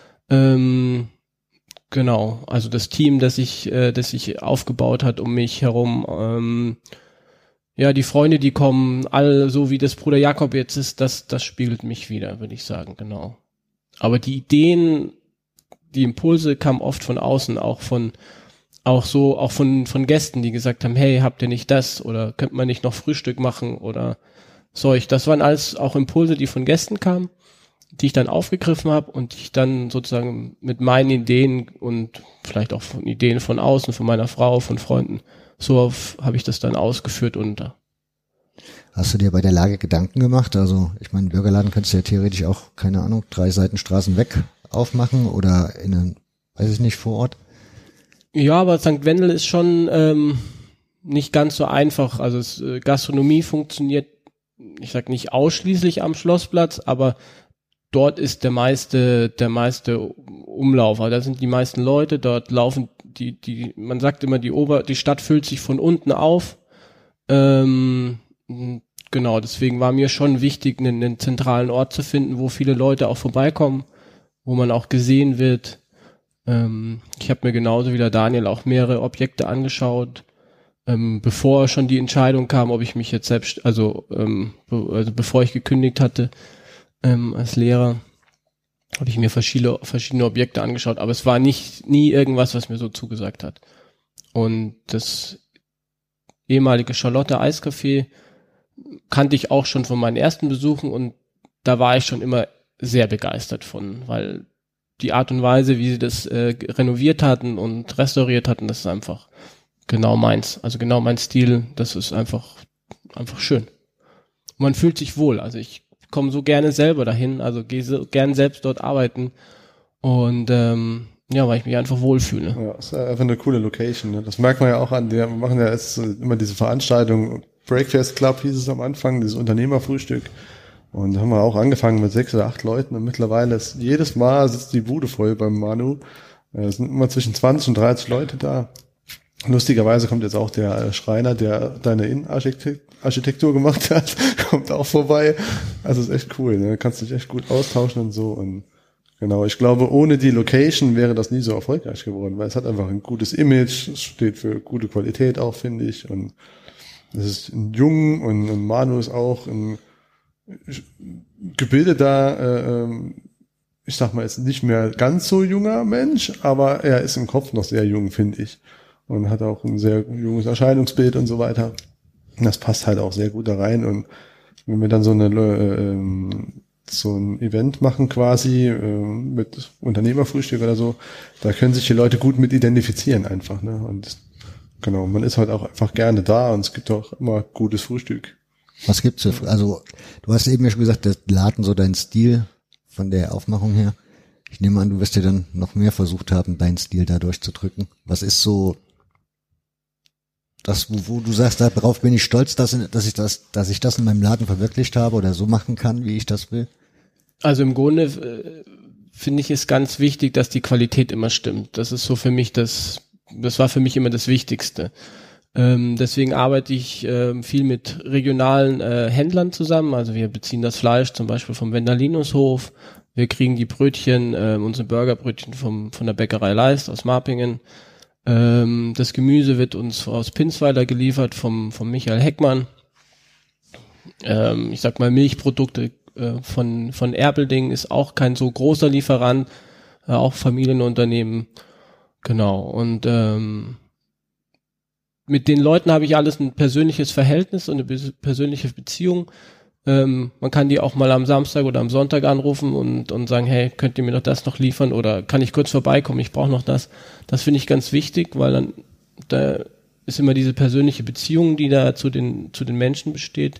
Ähm, genau, also das Team, das ich, äh, das sich aufgebaut hat um mich herum, ähm, ja, die Freunde, die kommen, all so wie das Bruder Jakob jetzt ist, das, das spiegelt mich wieder, würde ich sagen, genau. Aber die Ideen, die Impulse kamen oft von außen, auch von, auch so, auch von, von Gästen, die gesagt haben, hey, habt ihr nicht das? Oder könnt man nicht noch Frühstück machen? Oder solch. Das waren alles auch Impulse, die von Gästen kamen, die ich dann aufgegriffen habe und ich dann sozusagen mit meinen Ideen und vielleicht auch von Ideen von außen, von meiner Frau, von Freunden, so habe ich das dann ausgeführt und Hast du dir bei der Lage Gedanken gemacht? Also ich meine, Burgerladen könntest du ja theoretisch auch, keine Ahnung, drei Seitenstraßen weg aufmachen oder in einem, weiß ich nicht, vor Ort. Ja, aber Sankt Wendel ist schon ähm, nicht ganz so einfach. Also es, äh, Gastronomie funktioniert, ich sag nicht ausschließlich am Schlossplatz, aber dort ist der meiste, der meiste Umlauf. Also da sind die meisten Leute, dort laufen die, die, man sagt immer, die Ober, die Stadt füllt sich von unten auf. Ähm, genau, deswegen war mir schon wichtig, einen, einen zentralen Ort zu finden, wo viele Leute auch vorbeikommen, wo man auch gesehen wird. Ähm, ich habe mir genauso wie der Daniel auch mehrere Objekte angeschaut, ähm, bevor schon die Entscheidung kam, ob ich mich jetzt selbst, also, ähm, be- also bevor ich gekündigt hatte ähm, als Lehrer, habe ich mir verschiedene, verschiedene Objekte angeschaut, aber es war nicht nie irgendwas, was mir so zugesagt hat. Und das ehemalige Charlotte Eiscafé kannte ich auch schon von meinen ersten Besuchen und da war ich schon immer sehr begeistert von, weil die Art und Weise, wie sie das äh, renoviert hatten und restauriert hatten, das ist einfach genau meins. Also genau mein Stil, das ist einfach einfach schön. Und man fühlt sich wohl. Also ich komme so gerne selber dahin, also gehe so gern selbst dort arbeiten und ähm, ja, weil ich mich einfach wohlfühle. Ja, ist einfach eine coole Location. Ne? Das merkt man ja auch an der, wir machen ja jetzt immer diese Veranstaltung, Breakfast Club hieß es am Anfang, dieses Unternehmerfrühstück. Und da haben wir auch angefangen mit sechs oder acht Leuten und mittlerweile ist jedes Mal sitzt die Bude voll beim Manu. Es sind immer zwischen zwanzig und dreißig Leute da. Lustigerweise kommt jetzt auch der Schreiner, der deine Innenarchitektur gemacht hat, kommt auch vorbei. Also ist echt cool, ne? Kannst dich echt gut austauschen und so. Und genau, ich glaube, ohne die Location wäre das nie so erfolgreich geworden, weil es hat einfach ein gutes Image, es steht für gute Qualität auch, finde ich. Und es ist ein Jung und, und Manu ist auch ein gebildeter, äh, ich sag mal jetzt nicht mehr ganz so junger Mensch, aber er ist im Kopf noch sehr jung, finde ich. Und hat auch ein sehr junges Erscheinungsbild und so weiter. Und das passt halt auch sehr gut da rein. Und wenn wir dann so eine äh, so ein Event machen quasi äh, mit Unternehmerfrühstück oder so, da können sich die Leute gut mit identifizieren einfach. Ne? Und genau, man ist halt auch einfach gerne da und es gibt auch immer gutes Frühstück. Was gibt's für, also du hast eben ja schon gesagt, der Laden so dein Stil von der Aufmachung her. Ich nehme an, du wirst ja dann noch mehr versucht haben, deinen Stil da durchzudrücken. Was ist so das, wo, wo du sagst, darauf bin ich stolz, dass, dass ich das, dass ich das in meinem Laden verwirklicht habe oder so machen kann, wie ich das will? Also im Grunde äh, finde ich es ganz wichtig, dass die Qualität immer stimmt. Das ist so für mich das, das war für mich immer das Wichtigste. Ähm, deswegen arbeite ich äh, viel mit regionalen äh, Händlern zusammen. Also wir beziehen das Fleisch zum Beispiel vom Wendalinushof. Wir kriegen die Brötchen, äh, unsere Burgerbrötchen vom von der Bäckerei Leist aus Marpingen. Ähm, das Gemüse wird uns aus Pinsweiler geliefert vom vom Michael Heckmann. Ähm, ich sag mal Milchprodukte äh, von von Erbelding ist auch kein so großer Lieferant, äh, auch Familienunternehmen. Genau. Und ähm, mit den Leuten habe ich alles ein persönliches Verhältnis und eine be- persönliche Beziehung. Ähm, man kann die auch mal am Samstag oder am Sonntag anrufen und, und sagen, hey, könnt ihr mir noch das noch liefern oder kann ich kurz vorbeikommen, ich brauche noch das. Das finde ich ganz wichtig, weil dann da ist immer diese persönliche Beziehung, die da zu den zu den Menschen besteht.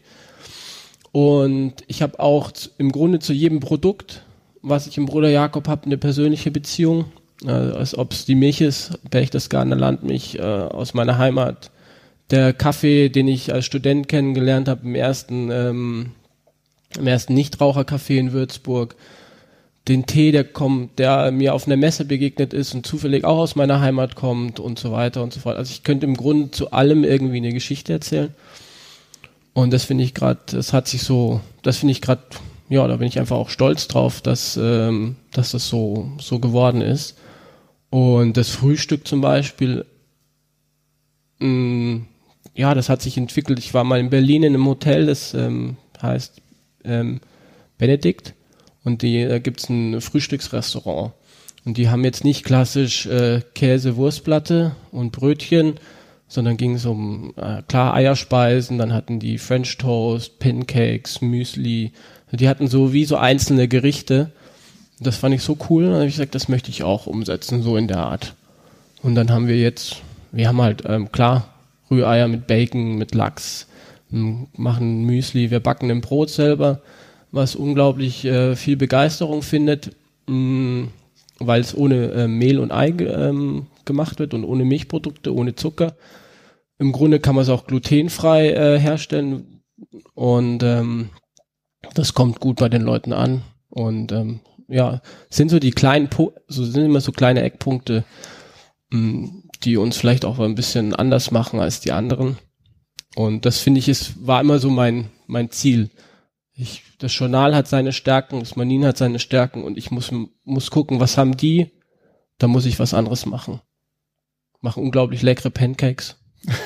Und ich habe auch z- im Grunde zu jedem Produkt, was ich im Bruder Jakob habe, eine persönliche Beziehung. Äh, als ob es die Milch ist, Berchtesgadener Landmilch äh, aus meiner Heimat. Der Kaffee, den ich als Student kennengelernt habe, im ersten, ähm, im ersten Nichtrauchercafé in Würzburg. Den Tee, der kommt, der mir auf einer Messe begegnet ist und zufällig auch aus meiner Heimat kommt und so weiter und so fort. Also ich könnte im Grunde zu allem irgendwie eine Geschichte erzählen. Und das finde ich gerade, das hat sich so, das finde ich gerade, ja, da bin ich einfach auch stolz drauf, dass, ähm, dass das so, so geworden ist. Und das Frühstück zum Beispiel, mh, ja, das hat sich entwickelt. Ich war mal in Berlin in einem Hotel, das ähm, heißt ähm, Benedikt, und die, da gibt's ein Frühstücksrestaurant. Und die haben jetzt nicht klassisch äh, Käse, Wurstplatte und Brötchen, sondern ging es um, äh, klar, Eierspeisen, dann hatten die French Toast, Pancakes, Müsli. Die hatten so wie so einzelne Gerichte. Das fand ich so cool, dann habe ich gesagt, das möchte ich auch umsetzen, so in der Art. Und dann haben wir jetzt, wir haben halt, ähm, klar, Rühreier mit Bacon, mit Lachs, m- machen Müsli, wir backen ein Brot selber, was unglaublich äh, viel Begeisterung findet, mh, weil es ohne äh, Mehl und Ei ge- ähm, gemacht wird und ohne Milchprodukte, ohne Zucker. Im Grunde kann man es auch glutenfrei äh, herstellen und ähm, das kommt gut bei den Leuten an. Und ähm, ja, sind so die kleinen, po- so sind immer so kleine Eckpunkte, mh, die uns vielleicht auch ein bisschen anders machen als die anderen. Und das finde ich, ist, war immer so mein, mein Ziel. Ich, das Journal hat seine Stärken, das Manin hat seine Stärken und ich muss, muss gucken, was haben die? Da muss ich was anderes machen. Mache unglaublich leckere Pancakes.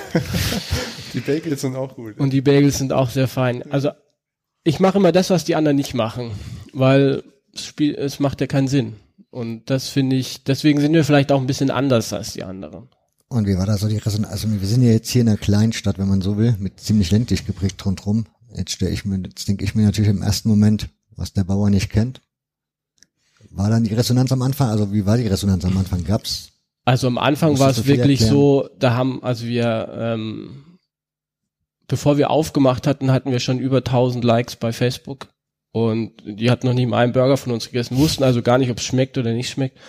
Die Bagels sind auch gut. Und die Bagels sind auch sehr fein. Also, ich mache immer das, was die anderen nicht machen, weil es, spiel, es macht ja keinen Sinn. Und das finde ich, deswegen sind wir vielleicht auch ein bisschen anders als die anderen. Und wie war da so die Resonanz? Also wir sind ja jetzt hier in einer Kleinstadt, wenn man so will, mit ziemlich ländlich geprägt rundherum. Jetzt stelle ich mir, jetzt denke ich mir natürlich im ersten Moment, was der Bauer nicht kennt. War dann die Resonanz am Anfang? Also wie war die Resonanz am Anfang? Gab's? Also am Anfang Musst war du es so viel wirklich erklären? so, da haben, also wir, ähm, bevor wir aufgemacht hatten, hatten wir schon über tausend Likes bei Facebook. Und die hatten noch nie mal einen Burger von uns gegessen, wussten also gar nicht, ob es schmeckt oder nicht schmeckt.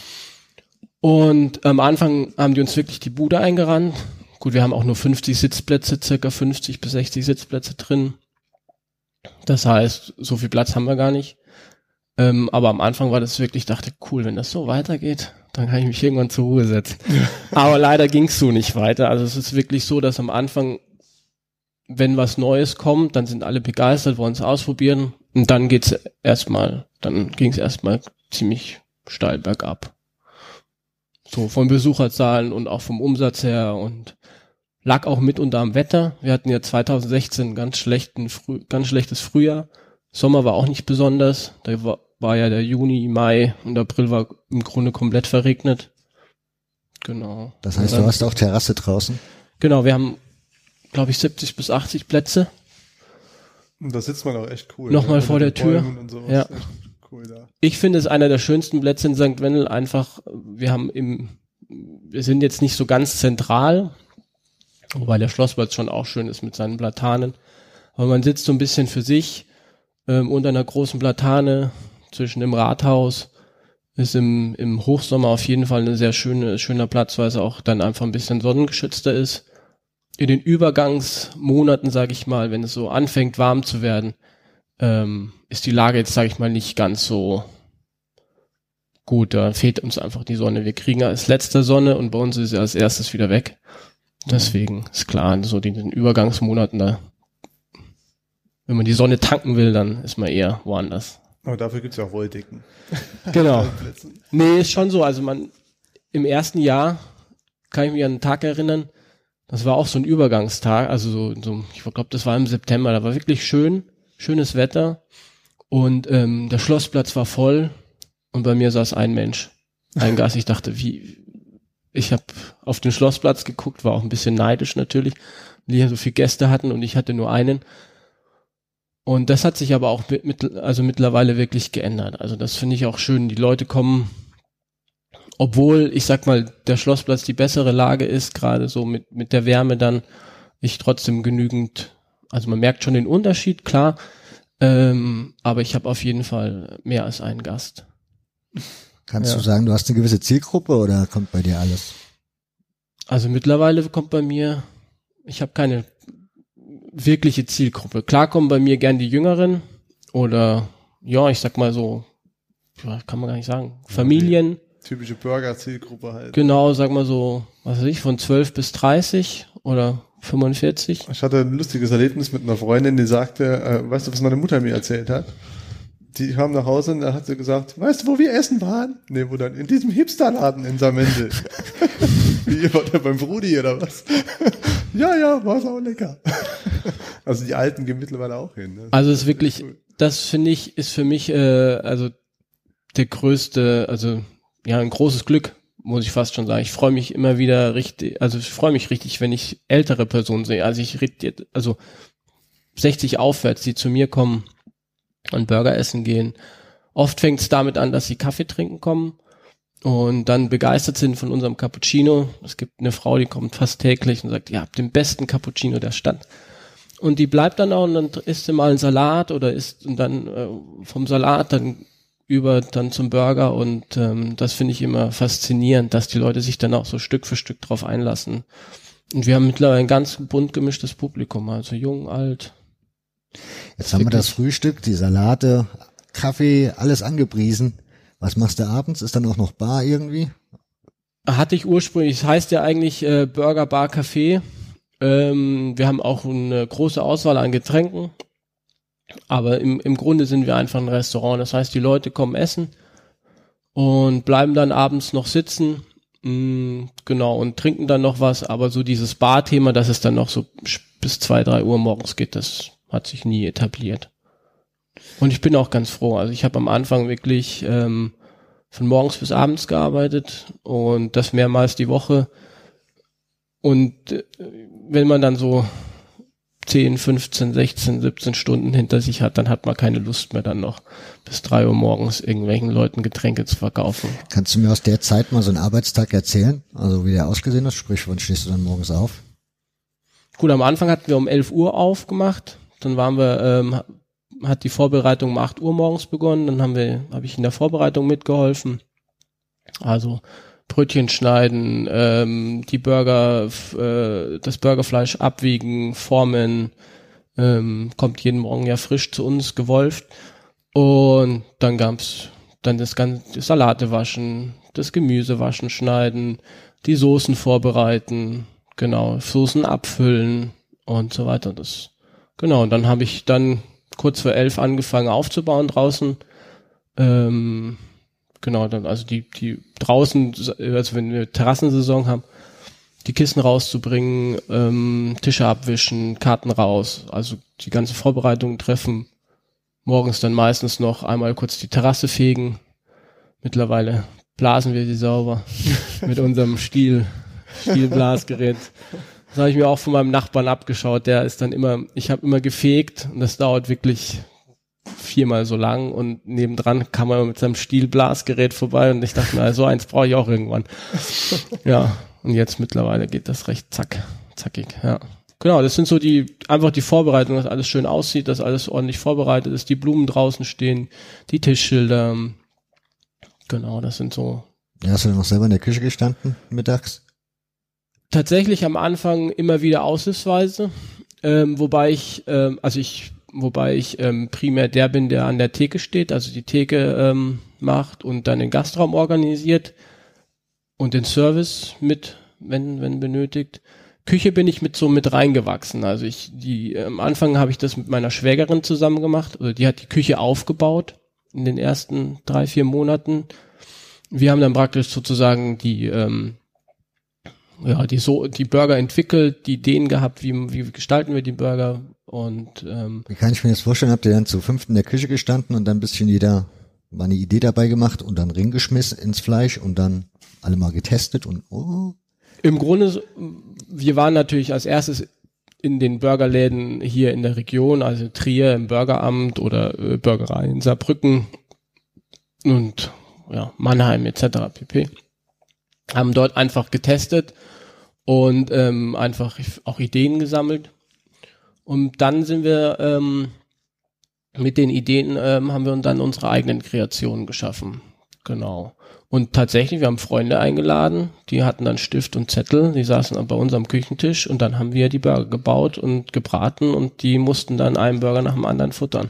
Und am Anfang haben die uns wirklich die Bude eingerannt. Gut, wir haben auch nur fünfzig Sitzplätze, circa fünfzig bis sechzig Sitzplätze drin. Das heißt, so viel Platz haben wir gar nicht. Ähm, aber am Anfang war das wirklich, dachte, cool, wenn das so weitergeht, dann kann ich mich irgendwann zur Ruhe setzen. Aber leider ging's so nicht weiter. Also es ist wirklich so, dass am Anfang, wenn was Neues kommt, dann sind alle begeistert, wollen es ausprobieren und dann geht's erstmal, dann ging's erstmal ziemlich steil bergab. So von Besucherzahlen und auch vom Umsatz her und lag auch mitunter am Wetter. Wir hatten ja zwanzig sechzehn ganz schlechten, Früh, ganz schlechtes Frühjahr. Sommer war auch nicht besonders. Da war, war ja der Juni, Mai und April war im Grunde komplett verregnet. Genau. Das heißt, dann, du hast auch Terrasse draußen? Genau, wir haben, glaube ich, siebzig bis achtzig Plätze. Und da sitzt man auch echt cool. Nochmal ne? vor der Tür. Und sowas. Ja. Echt cool da. Ich finde es einer der schönsten Plätze in Sankt Wendel. Einfach, wir haben im, wir sind jetzt nicht so ganz zentral, wobei der Schlossplatz schon auch schön ist mit seinen Platanen. Aber man sitzt so ein bisschen für sich ähm, unter einer großen Platane zwischen dem Rathaus. Ist im, im Hochsommer auf jeden Fall eine sehr schöne, schöner Platz, weil es auch dann einfach ein bisschen sonnengeschützter ist. In den Übergangsmonaten, sage ich mal, wenn es so anfängt warm zu werden, ähm, ist die Lage jetzt, sage ich mal, nicht ganz so gut. Da fehlt uns einfach die Sonne. Wir kriegen als letzter Sonne und bei uns ist sie als erstes wieder weg. Deswegen ist klar, so in den Übergangsmonaten da, wenn man die Sonne tanken will, dann ist man eher woanders. Aber dafür gibt's ja auch Wolldecken. Genau. Nee, ist schon so. Also man, im ersten Jahr kann ich mich an einen Tag erinnern, das war auch so ein Übergangstag, also so, so ich glaube, das war im September, da war wirklich schön, schönes Wetter und ähm, der Schlossplatz war voll und bei mir saß ein Mensch, ein Gast. Ich dachte, wie, ich habe auf den Schlossplatz geguckt, war auch ein bisschen neidisch natürlich, weil die ja so viele Gäste hatten und ich hatte nur einen. Und das hat sich aber auch mit, mit, also mittlerweile wirklich geändert. Also das finde ich auch schön. Die Leute kommen, obwohl, ich sag mal, der Schlossplatz die bessere Lage ist, gerade so mit, mit der Wärme dann, ich trotzdem genügend, also man merkt schon den Unterschied, klar, ähm, aber ich habe auf jeden Fall mehr als einen Gast. Kannst Ja. du sagen, du hast eine gewisse Zielgruppe oder kommt bei dir alles? Also mittlerweile kommt bei mir, ich habe keine wirkliche Zielgruppe. Klar kommen bei mir gern die Jüngeren oder, ja, ich sag mal so, ja, kann man gar nicht sagen, Familien. Typische Burger-Zielgruppe halt. Genau, sag mal so, was weiß ich, von zwölf bis dreißig oder fünfundvierzig. Ich hatte ein lustiges Erlebnis mit einer Freundin, die sagte, äh, weißt du, was meine Mutter mir erzählt hat? Die kam nach Hause und da hat sie gesagt, weißt du, wo wir essen waren? Nee, wo dann? In diesem Hipsterladen in Samendel. Wie, ihr wart ja beim Brudi oder was? Ja, ja, war es auch lecker. Also die Alten gehen mittlerweile auch hin. Ne? Also es ist wirklich, cool. Das finde ich, ist für mich äh, also der größte, also ja, ein großes Glück, muss ich fast schon sagen. Ich freue mich immer wieder richtig, also ich freue mich richtig, wenn ich ältere Personen sehe. Also ich rede, also sechzig aufwärts, die zu mir kommen und Burger essen gehen. Oft fängt es damit an, dass sie Kaffee trinken kommen und dann begeistert sind von unserem Cappuccino. Es gibt eine Frau, die kommt fast täglich und sagt, ihr habt den besten Cappuccino der Stadt. Und die bleibt dann auch und dann isst sie mal einen Salat oder isst und dann äh, vom Salat dann über dann zum Burger und ähm, das finde ich immer faszinierend, dass die Leute sich dann auch so Stück für Stück drauf einlassen. Und wir haben mittlerweile ein ganz bunt gemischtes Publikum, also jung, alt. Jetzt haben wir das Frühstück, die Salate, Kaffee, alles angepriesen. Was machst du abends? Ist dann auch noch Bar irgendwie? Hatte ich ursprünglich, es heißt ja eigentlich äh, Burger, Bar, Café. Ähm, wir haben auch eine große Auswahl an Getränken. Aber im, im Grunde sind wir einfach ein Restaurant. Das heißt, die Leute kommen essen und bleiben dann abends noch sitzen, mh, genau, und trinken dann noch was. Aber so dieses Bar-Thema, dass es dann noch so bis zwei, drei Uhr morgens geht, das hat sich nie etabliert. Und ich bin auch ganz froh. Also ich habe am Anfang wirklich ähm, von morgens bis abends gearbeitet und das mehrmals die Woche. Und äh, wenn man dann so zehn, fünfzehn, sechzehn, siebzehn Stunden hinter sich hat, dann hat man keine Lust mehr, dann noch bis drei Uhr morgens irgendwelchen Leuten Getränke zu verkaufen. Kannst du mir aus der Zeit mal so einen Arbeitstag erzählen? Also wie der ausgesehen hat? Sprich, wann stehst du dann morgens auf? Gut, am Anfang hatten wir um elf Uhr aufgemacht. Dann waren wir, ähm, hat die Vorbereitung um acht Uhr morgens begonnen. Dann haben wir, habe ich in der Vorbereitung mitgeholfen. Also Brötchen schneiden, ähm, die Burger, äh, das Burgerfleisch abwiegen, formen, ähm, kommt jeden Morgen ja frisch zu uns gewolft und dann gab's dann das ganze Salate waschen, das Gemüse waschen, schneiden, die Soßen vorbereiten, genau, Soßen abfüllen und so weiter. Das, genau, und dann habe ich dann kurz vor elf angefangen aufzubauen draußen. Ähm, genau, dann also die, die draußen, also wenn wir Terrassensaison haben, die Kisten rauszubringen, ähm, Tische abwischen, Karten raus, also die ganze Vorbereitung treffen. Morgens dann meistens noch einmal kurz die Terrasse fegen. Mittlerweile blasen wir sie sauber mit unserem Stiel, Stielblasgerät. Das habe ich mir auch von meinem Nachbarn abgeschaut. Der ist dann immer, ich habe immer gefegt und das dauert wirklich viermal so lang und nebendran kam er mit seinem Stielblasgerät vorbei und ich dachte mir, so eins brauche ich auch irgendwann. Ja, und jetzt mittlerweile geht das recht zack, zackig, ja. Genau, das sind so die, einfach die Vorbereitung, dass alles schön aussieht, dass alles ordentlich vorbereitet ist, die Blumen draußen stehen, die Tischschilder. Genau, das sind so. Ja, hast du denn noch selber in der Küche gestanden mittags? Tatsächlich am Anfang immer wieder aushilfsweise, ähm, wobei ich, ähm, also ich, wobei ich ähm, primär der bin, der an der Theke steht, also die Theke ähm, macht und dann den Gastraum organisiert und den Service mit, wenn wenn benötigt. Küche bin ich mit so mit reingewachsen. Also ich, die, am Anfang habe ich das mit meiner Schwägerin zusammen gemacht. Also die hat die Küche aufgebaut in den ersten drei, vier Monaten. Wir haben dann praktisch sozusagen die, ähm, ja, die so, die Burger entwickelt, die Ideen gehabt, wie, wie gestalten wir die Burger und, ähm, Wie kann ich mir das vorstellen? Habt ihr dann zu fünft in der Küche gestanden und dann ein bisschen jeder mal eine Idee dabei gemacht und dann reingeschmissen ins Fleisch und dann alle mal getestet und, oh. Im Grunde, wir waren natürlich als erstes in den Burgerläden hier in der Region, also Trier im Burgeramt oder äh, Burgerei in Saarbrücken und ja, Mannheim et cetera pp. Haben dort einfach getestet und ähm, einfach auch Ideen gesammelt. Und dann sind wir ähm, mit den Ideen, ähm, haben wir dann unsere eigenen Kreationen geschaffen. Genau. Und tatsächlich, wir haben Freunde eingeladen, die hatten dann Stift und Zettel, die saßen bei uns am Küchentisch und dann haben wir die Burger gebaut und gebraten und die mussten dann einen Burger nach dem anderen futtern.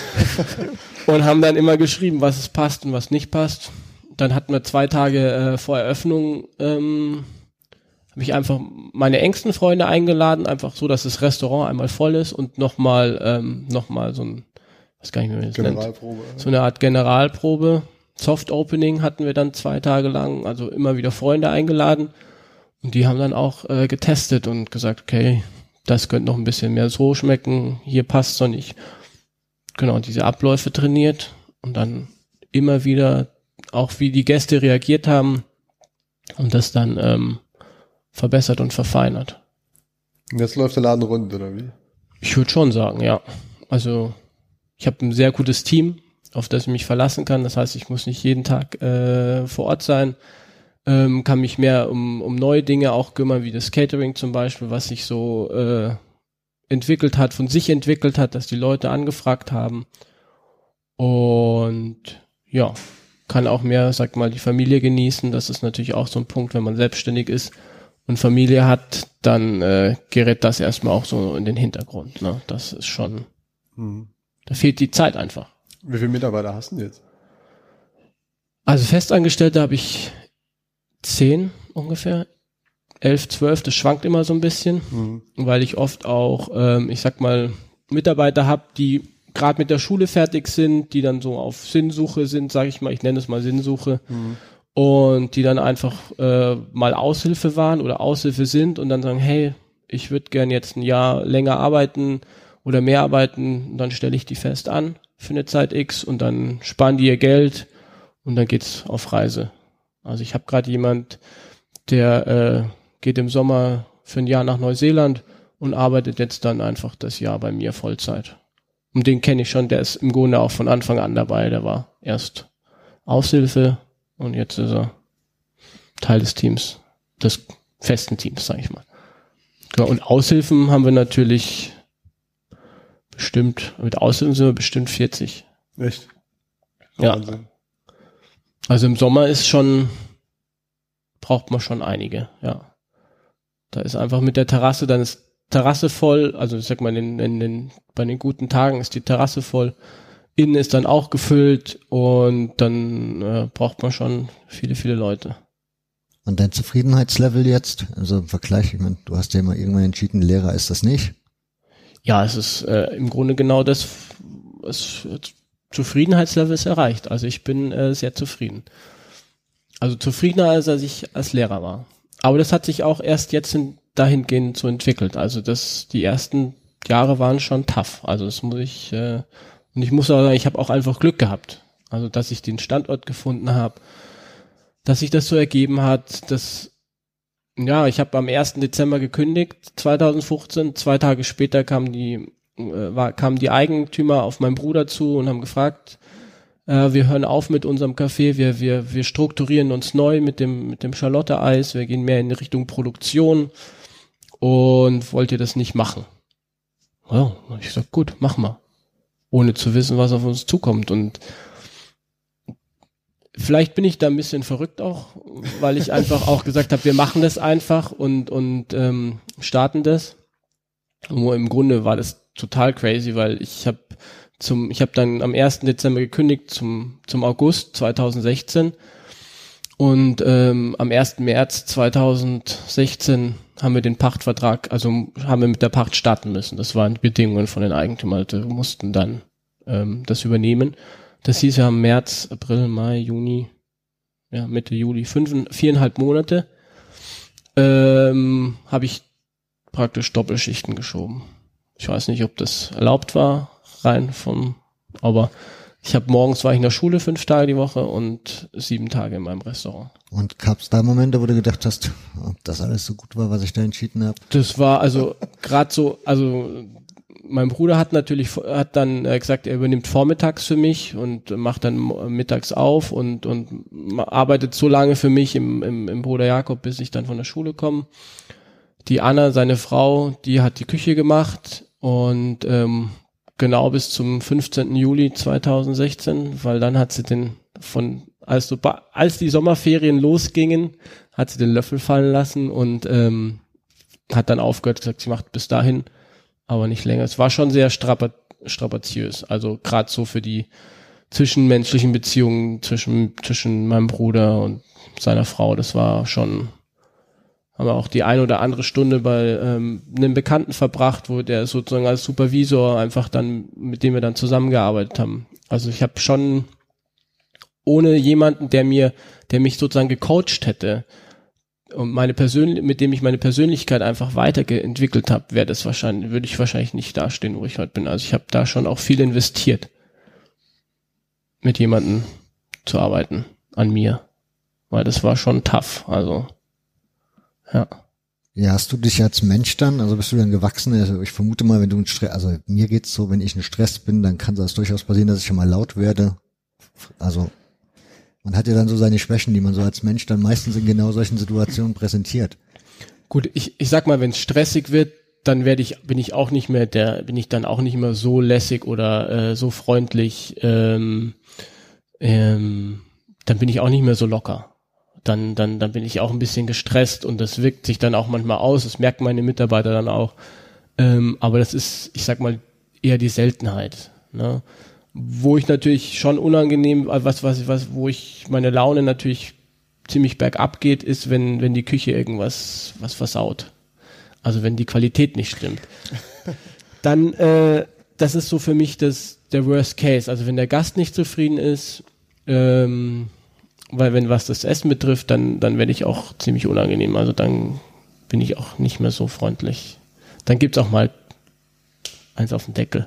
Und haben dann immer geschrieben, was es passt und was nicht passt. Dann hatten wir zwei Tage äh, vor Eröffnung, ähm, habe ich einfach meine engsten Freunde eingeladen, einfach so, dass das Restaurant einmal voll ist und nochmal ähm, noch mal so ein, weiß gar nicht mehr, wie man das Generalprobe. nennt, so eine Art Generalprobe. Soft Opening hatten wir dann zwei Tage lang, also immer wieder Freunde eingeladen und die haben dann auch äh, getestet und gesagt, okay, das könnte noch ein bisschen mehr so schmecken, hier passt's noch nicht. Genau, diese Abläufe trainiert und dann immer wieder auch wie die Gäste reagiert haben und das dann ähm, verbessert und verfeinert. Und jetzt läuft der Laden rund, oder wie? Ich würde schon sagen, ja. Also ich habe ein sehr gutes Team, auf das ich mich verlassen kann. Das heißt, ich muss nicht jeden Tag äh, vor Ort sein, ähm, kann mich mehr um, um neue Dinge auch kümmern, wie das Catering zum Beispiel, was sich so äh, entwickelt hat, von sich entwickelt hat, dass die Leute angefragt haben. Und ja, kann auch mehr, sag mal, die Familie genießen. Das ist natürlich auch so ein Punkt, wenn man selbstständig ist und Familie hat, dann äh, gerät das erstmal auch so in den Hintergrund. Ne? Das ist schon, hm. Da fehlt die Zeit einfach. Wie viele Mitarbeiter hast du denn jetzt? Also Festangestellte habe ich zehn ungefähr, elf, zwölf, das schwankt immer so ein bisschen, mhm. weil ich oft auch, ähm, ich sag mal, Mitarbeiter habe, die gerade mit der Schule fertig sind, die dann so auf Sinnsuche sind, sage ich mal, ich nenne es mal Sinnsuche, mhm. und die dann einfach äh, mal Aushilfe waren oder Aushilfe sind und dann sagen, hey, ich würde gern jetzt ein Jahr länger arbeiten oder mehr arbeiten, und dann stelle ich die fest an für eine Zeit X und dann sparen die ihr Geld und dann geht's auf Reise. Also ich habe gerade jemand, der äh, geht im Sommer für ein Jahr nach Neuseeland und arbeitet jetzt dann einfach das Jahr bei mir Vollzeit. Und den kenne ich schon, der ist im Grunde auch von Anfang an dabei. Der war erst Aushilfe und jetzt ist er Teil des Teams, des festen Teams, sage ich mal. Ja, und Aushilfen haben wir natürlich bestimmt, mit Aushilfen sind wir bestimmt vierzig. Echt? Ja. Wahnsinn. Also im Sommer ist schon, braucht man schon einige, ja. Da ist einfach mit der Terrasse, dann ist Terrasse voll, also ich sag mal, in, in den, bei den guten Tagen ist die Terrasse voll. Innen ist dann auch gefüllt und dann äh, braucht man schon viele, viele Leute. Und dein Zufriedenheitslevel jetzt, also im Vergleich, ich meine, du hast ja immer irgendwann entschieden, Lehrer ist das nicht. Ja, es ist äh, im Grunde genau das, das Zufriedenheitslevel ist erreicht. Also ich bin äh, sehr zufrieden. Also zufriedener, als als ich als Lehrer war. Aber das hat sich auch erst jetzt in, dahingehend so entwickelt. Also das, die ersten Jahre waren schon tough. Also das muss ich, äh, und ich muss auch sagen, ich habe auch einfach Glück gehabt. Also dass ich den Standort gefunden habe, dass sich das so ergeben hat, dass, ja, ich habe am ersten Dezember gekündigt, zweitausendfünfzehn, zwei Tage später kamen die, äh, war, kamen die Eigentümer auf meinen Bruder zu und haben gefragt, äh, wir hören auf mit unserem Café, wir, wir, wir strukturieren uns neu mit dem, mit dem Charlotte-Eis, wir gehen mehr in Richtung Produktion und wollt ihr das nicht machen? Ja, ich sag, gut, mach mal. Ohne zu wissen, was auf uns zukommt. Und vielleicht bin ich da ein bisschen verrückt auch, weil ich einfach auch gesagt habe, wir machen das einfach und und ähm, starten das. Nur im Grunde war das total crazy, weil ich habe zum, ich habe dann am ersten Dezember gekündigt zum zum August zweitausendsechzehn und ähm, am ersten März zweitausendsechzehn haben wir den Pachtvertrag, also haben wir mit der Pacht starten müssen. Das waren die Bedingungen von den Eigentümern. Wir mussten dann ähm, das übernehmen. Das hieß ja im März, April, Mai, Juni, ja Mitte Juli, fünf, viereinhalb Monate, ähm, habe ich praktisch Doppelschichten geschoben. Ich weiß nicht, ob das erlaubt war, rein vom, aber ich habe morgens war ich in der Schule fünf Tage die Woche und sieben Tage in meinem Restaurant. Und gab es da Momente, wo du gedacht hast, ob das alles so gut war, was ich da entschieden habe? Das war also gerade so, also mein Bruder hat natürlich hat dann gesagt, er übernimmt vormittags für mich und macht dann mittags auf und und arbeitet so lange für mich im im, im Bruder Jakob, bis ich dann von der Schule komme. Die Anna, seine Frau, die hat die Küche gemacht und ähm, genau bis zum fünfzehnten Juli zweitausendsechzehn, weil dann hat sie den von als so als die Sommerferien losgingen, hat sie den Löffel fallen lassen und ähm, hat dann aufgehört, gesagt, sie macht bis dahin, aber nicht länger. Es war schon sehr strapa- strapaziös, also gerade so für die zwischenmenschlichen Beziehungen zwischen zwischen meinem Bruder und seiner Frau, das war schon, haben wir auch die ein oder andere Stunde bei ähm, einem Bekannten verbracht, wo der sozusagen als Supervisor einfach dann, mit dem wir dann zusammengearbeitet haben. Also ich habe schon ohne jemanden, der mir, der mich sozusagen gecoacht hätte und meine Persön- mit dem ich meine Persönlichkeit einfach weiterentwickelt habe, wäre das wahrscheinlich, würde ich wahrscheinlich nicht dastehen, wo ich heute bin. Also ich habe da schon auch viel investiert, mit jemandem zu arbeiten, an mir, weil das war schon tough. Also ja. Ja, hast du dich als Mensch dann, also bist du dann gewachsen? Also ich vermute mal, wenn du ein Stress, also mir geht's so, wenn ich in Stress bin, dann kann es durchaus passieren, dass ich schon mal laut werde. Also man hat ja dann so seine Schwächen, die man so als Mensch dann meistens in genau solchen Situationen präsentiert. Gut, ich ich sag mal, wenn es stressig wird, dann werde ich, bin ich auch nicht mehr der, bin ich dann auch nicht mehr so lässig oder äh, so freundlich. Ähm, ähm, dann bin ich auch nicht mehr so locker. Dann, dann, dann bin ich auch ein bisschen gestresst und das wirkt sich dann auch manchmal aus. Das merken meine Mitarbeiter dann auch. Ähm, aber das ist, ich sag mal, eher die Seltenheit. Ne? Wo ich natürlich schon unangenehm, was, was, was, wo ich meine Laune natürlich ziemlich bergab geht, ist, wenn, wenn die Küche irgendwas, was versaut. Also wenn die Qualität nicht stimmt. Dann, äh, das ist so für mich das, der Worst Case. Also wenn der Gast nicht zufrieden ist, ähm, weil wenn was das Essen betrifft, dann, dann werde ich auch ziemlich unangenehm. Also dann bin ich auch nicht mehr so freundlich. Dann gibt's auch mal eins auf den Deckel.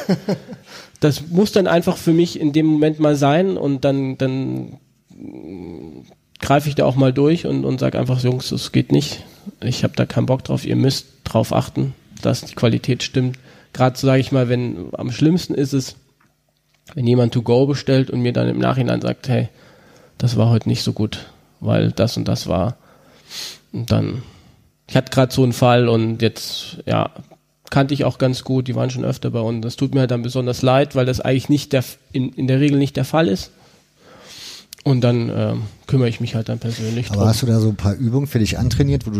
Das muss dann einfach für mich in dem Moment mal sein und dann, dann greife ich da auch mal durch und, und sage einfach, Jungs, das geht nicht. Ich habe da keinen Bock drauf. Ihr müsst drauf achten, dass die Qualität stimmt. Gerade so sage ich mal, wenn am schlimmsten ist es, wenn jemand to go bestellt und mir dann im Nachhinein sagt, hey, das war heute nicht so gut, weil das und das war. Und dann, ich hatte gerade so einen Fall und jetzt, ja, kannte ich auch ganz gut, die waren schon öfter bei uns. Das tut mir halt dann besonders leid, weil das eigentlich nicht der, in, in der Regel nicht der Fall ist. Und dann ähm, kümmere ich mich halt dann persönlich Aber drum. hast du da so ein paar Übungen für dich antrainiert, wo du sagst,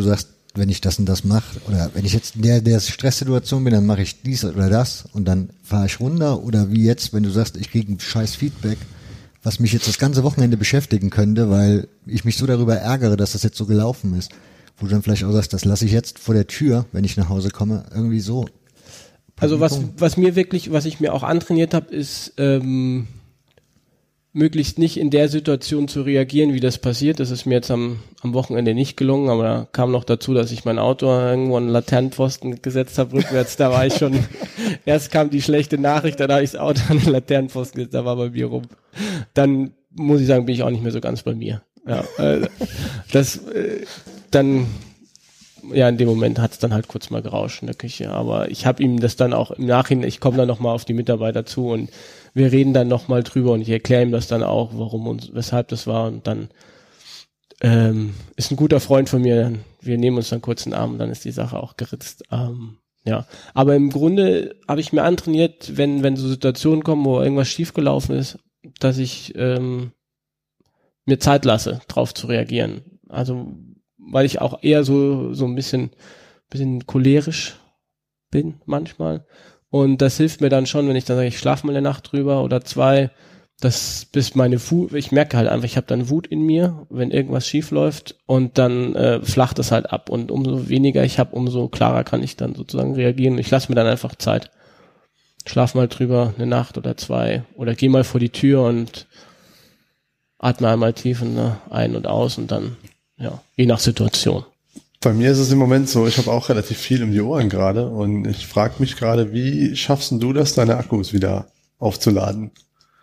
wenn ich das und das mache, oder wenn ich jetzt in der, der Stresssituation bin, dann mache ich dies oder das und dann fahre ich runter, oder wie jetzt, wenn du sagst, ich kriege ein scheiß Feedback, was mich jetzt das ganze Wochenende beschäftigen könnte, weil ich mich so darüber ärgere, dass das jetzt so gelaufen ist, wo du dann vielleicht auch sagst, das lasse ich jetzt vor der Tür, wenn ich nach Hause komme, irgendwie so. Also was, was mir wirklich, was ich mir auch antrainiert habe, ist, ähm, möglichst nicht in der Situation zu reagieren, wie das passiert. Das ist mir jetzt am, am Wochenende nicht gelungen, aber da kam noch dazu, dass ich mein Auto irgendwo an einen Laternenpfosten gesetzt habe, rückwärts. Da war ich schon, erst kam die schlechte Nachricht, dann habe ich das Auto an den Laternenpfosten gesetzt, da war bei mir rum. Dann muss ich sagen, bin ich auch nicht mehr so ganz bei mir. Ja, äh, das, äh, dann, ja, in dem Moment hat es dann halt kurz mal gerauscht in der Küche, aber ich habe ihm das dann auch im Nachhinein, ich komme dann nochmal auf die Mitarbeiter zu und wir reden dann nochmal drüber und ich erkläre ihm das dann auch, warum und weshalb das war, und dann ähm, ist ein guter Freund von mir, wir nehmen uns dann kurz einen Arm und dann ist die Sache auch geritzt. Ähm, ja, aber im Grunde habe ich mir antrainiert, wenn wenn so Situationen kommen, wo irgendwas schiefgelaufen ist, dass ich ähm, mir Zeit lasse, drauf zu reagieren. Also weil ich auch eher so so ein bisschen bisschen cholerisch bin manchmal. Und das hilft mir dann schon, wenn ich dann sage, ich schlafe mal eine Nacht drüber oder zwei, das bis meine Wut, ich merke halt einfach, ich habe dann Wut in mir, wenn irgendwas schief läuft, und dann äh, flacht es halt ab, und umso weniger ich habe, umso klarer kann ich dann sozusagen reagieren. Ich lasse mir dann einfach Zeit. Schlaf mal drüber eine Nacht oder zwei oder geh mal vor die Tür und atme einmal tief ein und aus und dann, ja, je nach Situation. Bei mir ist es im Moment so, ich habe auch relativ viel um die Ohren gerade und ich frage mich gerade, wie schaffst du das, deine Akkus wieder aufzuladen?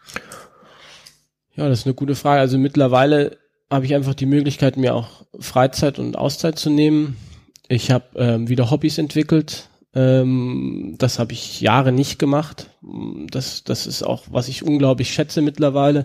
Ja, das ist eine gute Frage. Also mittlerweile habe ich einfach die Möglichkeit, mir auch Freizeit und Auszeit zu nehmen. Ich habe ähm, wieder Hobbys entwickelt. Ähm, das habe ich Jahre nicht gemacht. Das, das ist auch, was ich unglaublich schätze mittlerweile.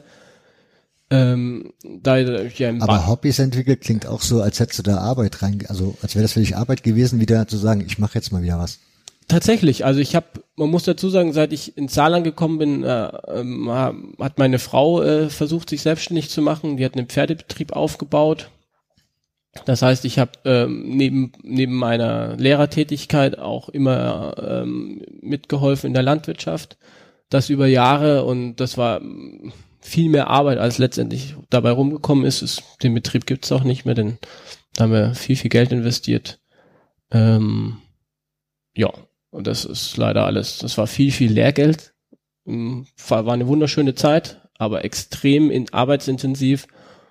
Ähm, da, ja, im Aber ba- Hobbys entwickelt klingt auch so, als hättest du da Arbeit rein, also als wäre das für dich Arbeit gewesen, wieder zu sagen, ich mache jetzt mal wieder was. Tatsächlich, also ich habe, man muss dazu sagen, seit ich ins Saarland gekommen bin, äh, ähm, hat meine Frau äh, versucht, sich selbstständig zu machen. Die hat einen Pferdebetrieb aufgebaut. Das heißt, ich habe ähm, neben neben meiner Lehrertätigkeit auch immer ähm, mitgeholfen in der Landwirtschaft. Das über Jahre, und das war viel mehr Arbeit, als letztendlich dabei rumgekommen ist. Es, den Betrieb gibt's auch nicht mehr, denn da haben wir viel, viel Geld investiert. Ähm, ja, und das ist leider alles. Das war viel, viel Lehrgeld. War, war eine wunderschöne Zeit, aber extrem in, arbeitsintensiv.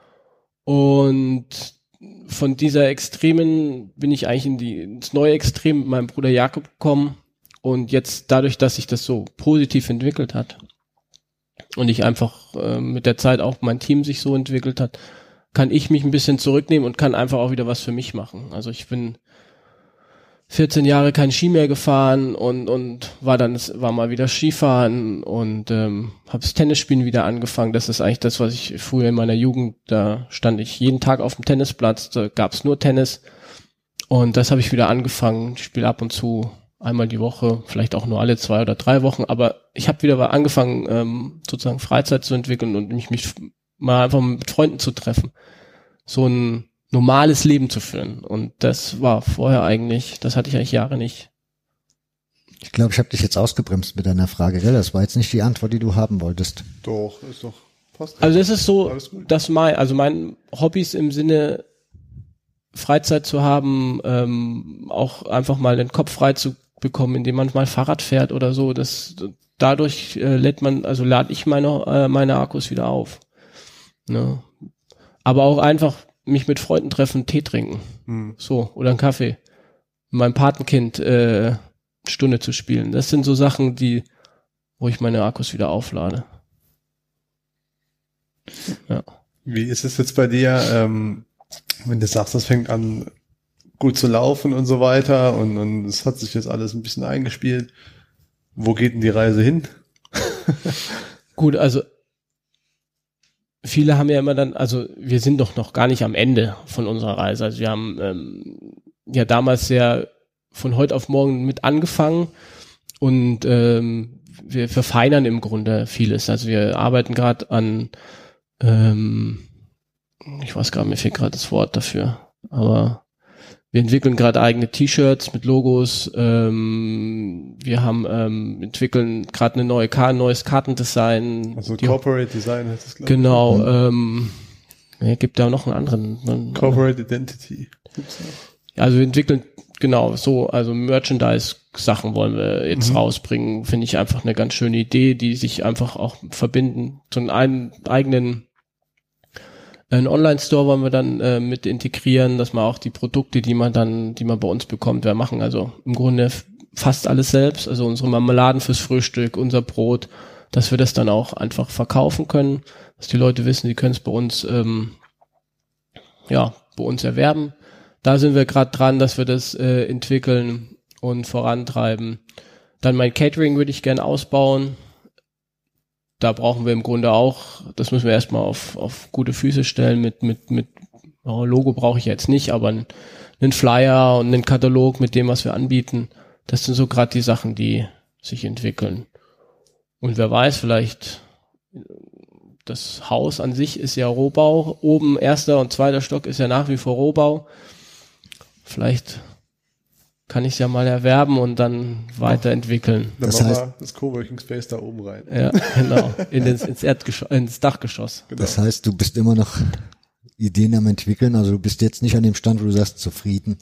Und von dieser Extremen bin ich eigentlich in die, ins neue Extrem mit meinem Bruder Jakob gekommen. Und jetzt dadurch, dass sich das so positiv entwickelt hat und ich einfach äh, mit der Zeit auch mein Team sich so entwickelt hat, kann ich mich ein bisschen zurücknehmen und kann einfach auch wieder was für mich machen. Also ich bin vierzehn Jahre kein Ski mehr gefahren und und war dann war mal wieder Skifahren und ähm, habe das Tennisspielen wieder angefangen. Das ist eigentlich das, was ich früher in meiner Jugend, da stand ich jeden Tag auf dem Tennisplatz, da gab's nur Tennis, und das habe ich wieder angefangen. Ich spiele ab und zu einmal die Woche, vielleicht auch nur alle zwei oder drei Wochen, aber ich habe wieder angefangen, ähm, sozusagen Freizeit zu entwickeln und mich, mich mal einfach mit Freunden zu treffen. So ein normales Leben zu führen. Und das war vorher eigentlich, das hatte ich eigentlich Jahre nicht. Ich glaube, ich habe dich jetzt ausgebremst mit deiner Frage, gell? Das war jetzt nicht die Antwort, die du haben wolltest. Doch, ist doch fast. Also es ist so, dass mein, also mein Hobbys im Sinne Freizeit zu haben, ähm, auch einfach mal den Kopf frei zu bekommen, indem man mal Fahrrad fährt oder so, das dadurch äh, lädt man, also lade ich meine äh, meine Akkus wieder auf. Ne? Aber auch einfach mich mit Freunden treffen, Tee trinken, hm. so, oder einen Kaffee. Mit meinem Patenkind äh, eine Stunde zu spielen. Das sind so Sachen, die, wo ich meine Akkus wieder auflade. Ja. Wie ist es jetzt bei dir, ähm, wenn du sagst, das fängt an gut zu laufen und so weiter und und es hat sich jetzt alles ein bisschen eingespielt. Wo geht denn die Reise hin? Gut, also viele haben ja immer dann, also wir sind doch noch gar nicht am Ende von unserer Reise. Also wir haben ähm, ja damals sehr von heute auf morgen mit angefangen und ähm, wir verfeinern im Grunde vieles. Also wir arbeiten gerade an, ähm, ich weiß gar nicht, mir fehlt gerade das Wort dafür, aber Wir entwickeln gerade eigene T-Shirts mit Logos. Ähm, wir haben ähm, entwickeln gerade eine neue Karte, neues Kartendesign. Also die, Corporate Design heißt es, glaube ich. Genau. Mhm. Ähm, ja, gibt da noch einen anderen. Einen, Corporate Identity. Also wir entwickeln genau so, also Merchandise-Sachen wollen wir jetzt mhm. rausbringen. Finde ich einfach eine ganz schöne Idee, die sich einfach auch verbinden. So einen eigenen Ein Online-Store wollen wir dann äh, mit integrieren, dass man auch die Produkte, die man dann, die man bei uns bekommt, wir machen also im Grunde f- fast alles selbst, also unsere Marmeladen fürs Frühstück, unser Brot, dass wir das dann auch einfach verkaufen können, dass die Leute wissen, die können es bei uns, ähm, ja, bei uns erwerben. Da sind wir gerade dran, dass wir das äh, entwickeln und vorantreiben. Dann mein Catering würde ich gerne ausbauen. Da brauchen wir im Grunde auch, das müssen wir erstmal auf, auf gute Füße stellen mit, mit, mit, oh, Logo brauche ich jetzt nicht, aber einen, einen Flyer und einen Katalog mit dem, was wir anbieten. Das sind so gerade die Sachen, die sich entwickeln. Und wer weiß, vielleicht, das Haus an sich ist ja Rohbau. Oben erster und zweiter Stock ist ja nach wie vor Rohbau. Vielleicht kann ich es ja mal erwerben und dann weiterentwickeln. Dann das machen heißt, wir das Coworking Space da oben rein. Ja, genau. In den, ins, Erdgeschoss, ins Dachgeschoss. Genau. Das heißt, du bist immer noch Ideen am entwickeln, also du bist jetzt nicht an dem Stand, wo du sagst, zufrieden.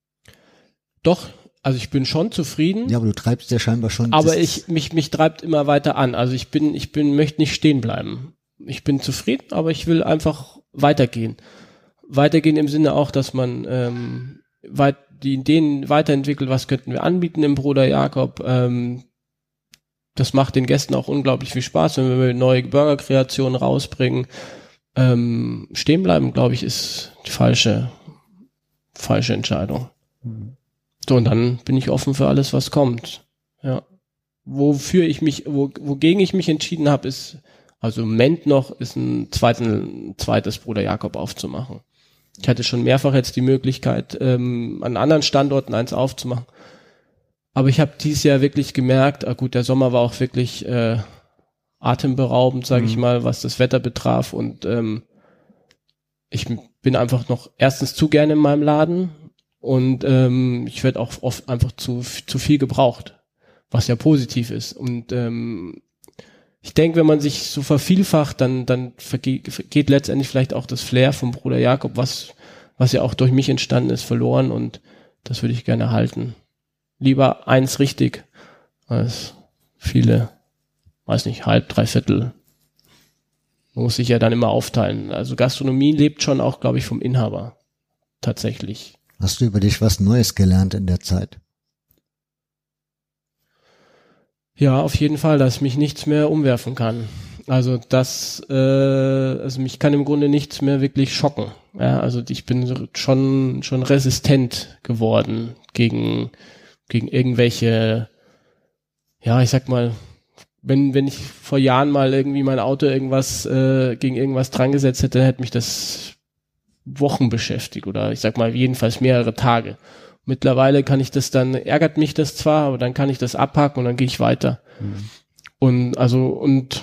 Doch, also ich bin schon zufrieden. Ja, aber du treibst ja scheinbar schon. Aber ich, mich, mich treibt immer weiter an. Also ich bin, ich bin, möchte nicht stehen bleiben. Ich bin zufrieden, aber ich will einfach weitergehen. Weitergehen im Sinne auch, dass man, ähm, weit, die Ideen weiterentwickelt, was könnten wir anbieten im Bruder Jakob. Ähm, das macht den Gästen auch unglaublich viel Spaß, wenn wir neue Burgerkreationen rausbringen. Ähm, stehen bleiben, glaube ich, ist die falsche, falsche Entscheidung. Mhm. So, und dann bin ich offen für alles, was kommt. Ja. Wofür ich mich, wo, wogegen ich mich entschieden habe, ist, also im Moment noch, ist ein, zweiten, ein zweites Bruder Jakob aufzumachen. Ich hatte schon mehrfach jetzt die Möglichkeit, ähm, an anderen Standorten eins aufzumachen. Aber ich habe dieses Jahr wirklich gemerkt, ah gut, der Sommer war auch wirklich äh, atemberaubend, sage mhm. ich mal, was das Wetter betraf. Und ähm, ich bin einfach noch erstens zu gerne in meinem Laden und ähm, ich werde auch oft einfach zu zu viel gebraucht, was ja positiv ist. Und ähm, ich denke, wenn man sich so vervielfacht, dann dann vergeht, geht letztendlich vielleicht auch das Flair vom Bruder Jakob, was was ja auch durch mich entstanden ist, verloren, und das würde ich gerne halten. Lieber eins richtig als viele, weiß nicht, halb, dreiviertel. Man muss sich ja dann immer aufteilen. Also Gastronomie lebt schon auch, glaube ich, vom Inhaber. Tatsächlich. Hast du über dich was Neues gelernt in der Zeit? Ja, auf jeden Fall, dass mich nichts mehr umwerfen kann. Also das, äh, also mich kann im Grunde nichts mehr wirklich schocken. Ja, also ich bin schon schon resistent geworden gegen gegen irgendwelche, ja, ich sag mal, wenn wenn ich vor Jahren mal irgendwie mein Auto irgendwas äh, gegen irgendwas dran gesetzt hätte, hätte mich das Wochen beschäftigt oder ich sag mal jedenfalls mehrere Tage. Mittlerweile kann ich das dann, ärgert mich das zwar, aber dann kann ich das abhaken und dann gehe ich weiter. Mhm. Und also, und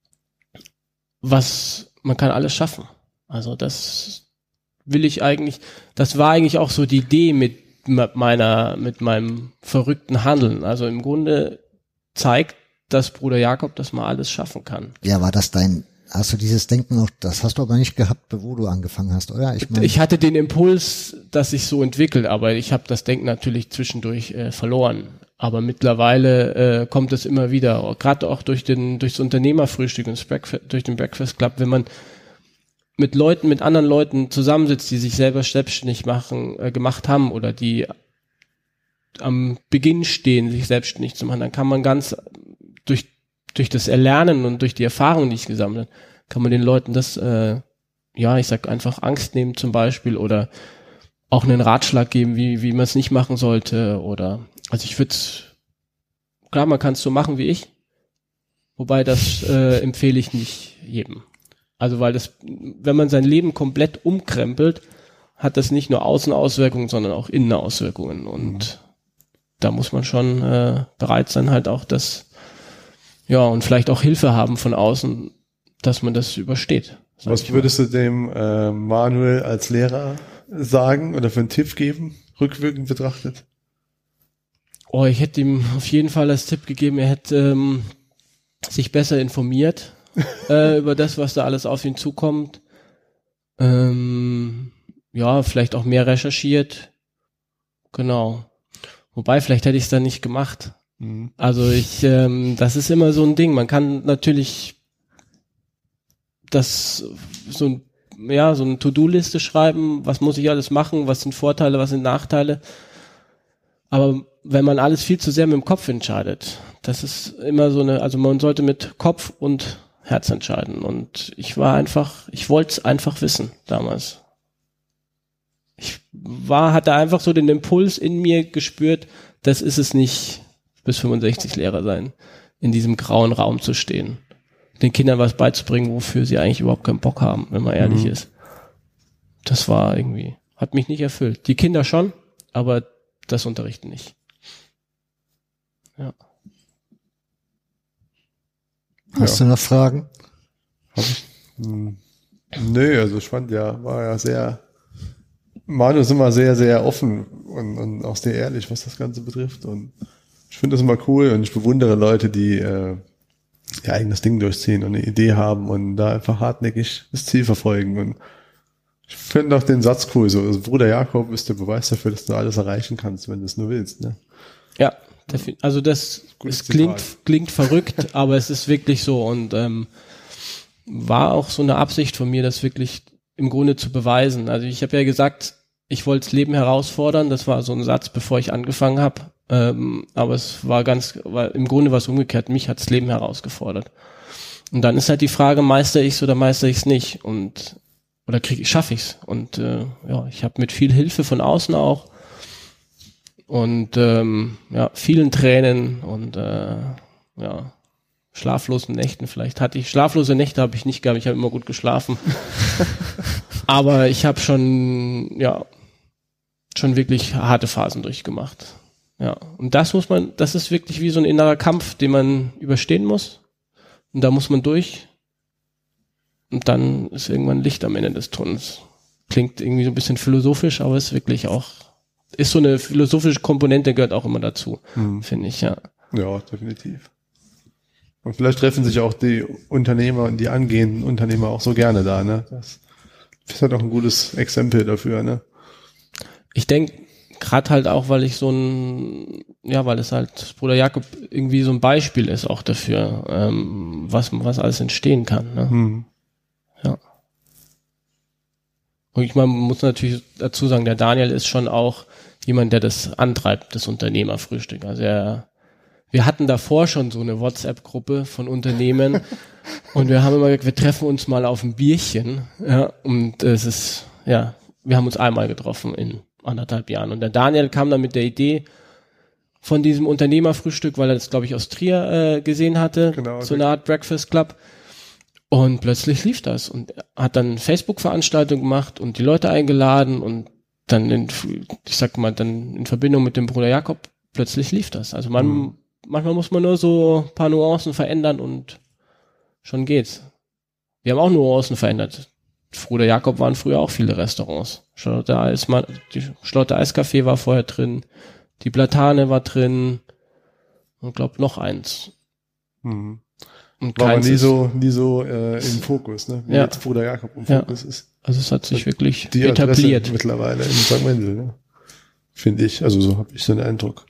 was, man kann alles schaffen. Also das will ich eigentlich, das war eigentlich auch so die Idee mit meiner, mit meinem verrückten Handeln. Also im Grunde zeigt das Bruder Jakob, dass man alles schaffen kann. Ja, war das dein, hast du dieses Denken auch, das hast du aber nicht gehabt, wo du angefangen hast, oder? Ich, mein, ich hatte den Impuls, dass sich so entwickelt, aber ich habe das Denken natürlich zwischendurch äh, verloren. Aber mittlerweile äh, kommt es immer wieder, gerade auch durch den durchs Unternehmerfrühstück und das Breakfast, durch den Breakfast Club, wenn man mit Leuten, mit anderen Leuten zusammensitzt, die sich selber selbstständig machen, äh, gemacht haben oder die am Beginn stehen, sich selbstständig zu machen, dann kann man ganz durch durch das Erlernen und durch die Erfahrungen, die ich gesammelt habe, kann man den Leuten das, äh, ja, ich sag einfach Angst nehmen zum Beispiel oder auch einen Ratschlag geben, wie wie man es nicht machen sollte oder, also ich würde es, klar, man kann es so machen wie ich, wobei das äh, empfehle ich nicht jedem. Also weil das, wenn man sein Leben komplett umkrempelt, hat das nicht nur Außenauswirkungen, sondern auch Innenauswirkungen und mhm. da muss man schon äh, bereit sein, halt auch das, ja, und vielleicht auch Hilfe haben von außen, dass man das übersteht. Was würdest du dem äh, Manuel als Lehrer sagen oder für einen Tipp geben? rückwirkend betrachtet? Oh, ich hätte ihm auf jeden Fall als Tipp gegeben, er hätte ähm, sich besser informiert äh, über das, was da alles auf ihn zukommt. Ähm, ja, vielleicht auch mehr recherchiert. Genau. Wobei, vielleicht hätte ich es dann nicht gemacht. Mhm. Also ich, ähm, das ist immer so ein Ding. Man kann natürlich das so ein, ja, so eine To-Do-Liste schreiben. Was muss ich alles machen? Was sind Vorteile? Was sind Nachteile? Aber wenn man alles viel zu sehr mit dem Kopf entscheidet, das ist immer so eine, also man sollte mit Kopf und Herz entscheiden. Und ich war einfach, ich wollte es einfach wissen damals. Ich war, hatte einfach so den Impuls in mir gespürt, das ist es nicht, bis fünfundsechzig Lehrer sein, in diesem grauen Raum zu stehen. Den Kindern was beizubringen, wofür sie eigentlich überhaupt keinen Bock haben, wenn man ehrlich mhm. ist. Das war irgendwie, hat mich nicht erfüllt. Die Kinder schon, aber das Unterrichten nicht. Ja. Hast ja. du noch Fragen? Hab ich? Hm. Nö, also ich fand ja, war ja sehr, Manu ist immer sehr, sehr offen und, und auch sehr ehrlich, was das Ganze betrifft. Und ich finde das immer cool und ich bewundere Leute, die äh, ihr eigenes Ding durchziehen und eine Idee haben und da einfach hartnäckig das Ziel verfolgen. Und ich finde auch den Satz cool, so also Bruder Jakob ist der Beweis dafür, dass du alles erreichen kannst, wenn du es nur willst. Ne? Ja, also das es klingt, klingt verrückt, aber es ist wirklich so und ähm, war auch so eine Absicht von mir, das wirklich im Grunde zu beweisen. Also ich habe ja gesagt, ich wollte das Leben herausfordern, das war so ein Satz, bevor ich angefangen habe, ähm, aber es war ganz, war im Grunde was umgekehrt, mich hat das Leben herausgefordert. Und dann ist halt die Frage, meister ich's oder meister ich's nicht und oder krieg ich, schaffe ich's? Und äh, ja, ich habe mit viel Hilfe von außen auch und ähm, ja, vielen Tränen und äh, ja, schlaflosen Nächten vielleicht hatte ich. Schlaflose Nächte habe ich nicht gehabt, ich habe immer gut geschlafen. Aber ich habe schon, ja, schon wirklich harte Phasen durchgemacht. Ja, und das muss man, das ist wirklich wie so ein innerer Kampf, den man überstehen muss. Und da muss man durch. Und dann ist irgendwann Licht am Ende des Tunnels. Klingt irgendwie so ein bisschen philosophisch, aber ist wirklich auch, ist so eine philosophische Komponente, gehört auch immer dazu, mhm. finde ich, ja. Ja, definitiv. Und vielleicht treffen sich auch die Unternehmer und die angehenden Unternehmer auch so gerne da, ne? Das ist halt auch ein gutes Exempel dafür, ne? Ich denke, gerade halt auch, weil ich so ein, ja, weil es halt Bruder Jakob irgendwie so ein Beispiel ist auch dafür, ähm, was was alles entstehen kann, ne? Hm. Ja. Und ich meine, man muss natürlich dazu sagen, der Daniel ist schon auch jemand, der das antreibt, das Unternehmerfrühstück. Also er Wir hatten davor schon so eine WhatsApp-Gruppe von Unternehmen und wir haben immer gesagt, wir treffen uns mal auf ein Bierchen. Ja, und es ist, ja, wir haben uns einmal getroffen in anderthalb Jahren. Und der Daniel kam dann mit der Idee von diesem Unternehmerfrühstück, weil er das, glaube ich, aus Trier äh, gesehen hatte, genau, so eine Art Breakfast Club. Und plötzlich lief das und er hat dann Facebook-Veranstaltung gemacht und die Leute eingeladen und dann, in, ich sag mal, dann in Verbindung mit dem Bruder Jakob, plötzlich lief das. Also man mhm. Manchmal muss man nur so ein paar Nuancen verändern und schon geht's. Wir haben auch Nuancen verändert. Bruder Jakob waren früher auch viele Restaurants. Schlotter Eis, die Schlotter Eiscafé war vorher drin, die Platane war drin und glaub noch eins. Mhm. Und war aber nie so, nie so äh, im Fokus, ne? Wie ja. jetzt Bruder Jakob im Fokus ja. ist. Also es hat sich wirklich die etabliert. Adresse mittlerweile in Sankt Mendel, ne? Finde ich. Also so habe ich so einen Eindruck.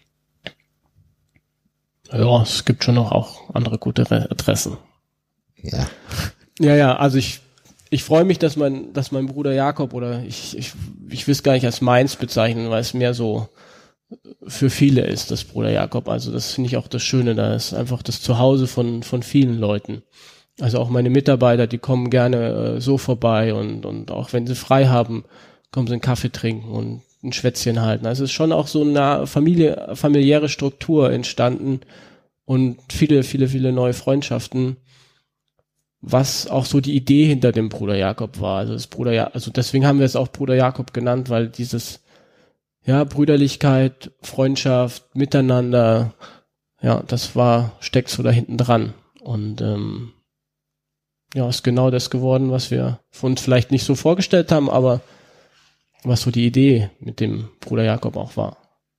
Ja, es gibt schon noch auch andere gute Adressen. Ja. Ja, ja, also ich, ich freue mich, dass mein, dass mein Bruder Jakob oder ich, ich, ich will es gar nicht als meins bezeichnen, weil es mehr so für viele ist, das Bruder Jakob. Also das finde ich auch das Schöne, da ist einfach das Zuhause von, von vielen Leuten. Also auch meine Mitarbeiter, die kommen gerne äh, so vorbei und, und auch wenn sie frei haben, kommen sie einen Kaffee trinken und ein Schwätzchen halten. Also es ist schon auch so eine Familie, familiäre Struktur entstanden und viele, viele, viele neue Freundschaften, was auch so die Idee hinter dem Bruder Jakob war. Also das Bruder ja, also deswegen haben wir es auch Bruder Jakob genannt, weil dieses, ja, Brüderlichkeit, Freundschaft, Miteinander, ja, das war, steckt so da hinten dran. Und ähm, ja, ist genau das geworden, was wir von uns vielleicht nicht so vorgestellt haben, aber was so die Idee mit dem Bruder Jakob auch war.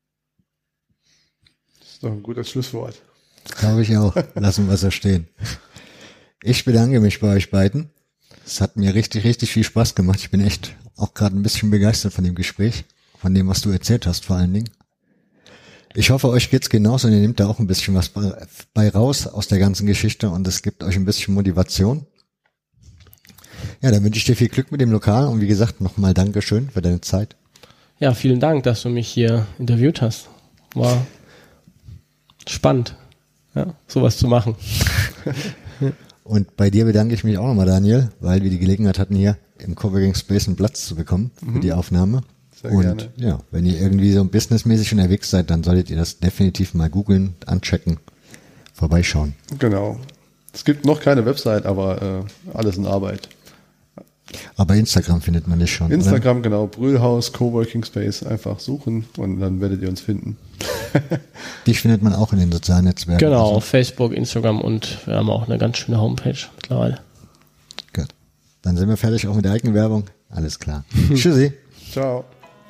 Das ist doch ein gutes Schlusswort. Glaube ich auch. Lassen wir es so stehen. Ich bedanke mich bei euch beiden. Es hat mir richtig, richtig viel Spaß gemacht. Ich bin echt auch gerade ein bisschen begeistert von dem Gespräch, von dem, was du erzählt hast vor allen Dingen. Ich hoffe, euch geht's genauso und ihr nehmt da auch ein bisschen was bei raus aus der ganzen Geschichte und es gibt euch ein bisschen Motivation. Ja, dann wünsche ich dir viel Glück mit dem Lokal und wie gesagt, nochmal Dankeschön für deine Zeit. Ja, vielen Dank, dass du mich hier interviewt hast. War spannend, ja, sowas zu machen. Und bei dir bedanke ich mich auch nochmal, Daniel, weil wir die Gelegenheit hatten, hier im Coworking Space einen Platz zu bekommen für mhm. die Aufnahme. Sehr und gerne. Ja, wenn ihr irgendwie so businessmäßig unterwegs seid, dann solltet ihr das definitiv mal googeln, anchecken, vorbeischauen. Genau. Es gibt noch keine Website, aber äh, alles in Arbeit. Aber Instagram findet man nicht schon, Instagram, oder? genau. Brühlhaus, Coworking Space, einfach suchen und dann werdet ihr uns finden. Dich findet man auch in den sozialen Netzwerken. Genau, also. Facebook, Instagram und wir haben auch eine ganz schöne Homepage mittlerweile. Gut. Dann sind wir fertig auch mit der Eigenwerbung. Alles klar. Tschüssi. Ciao.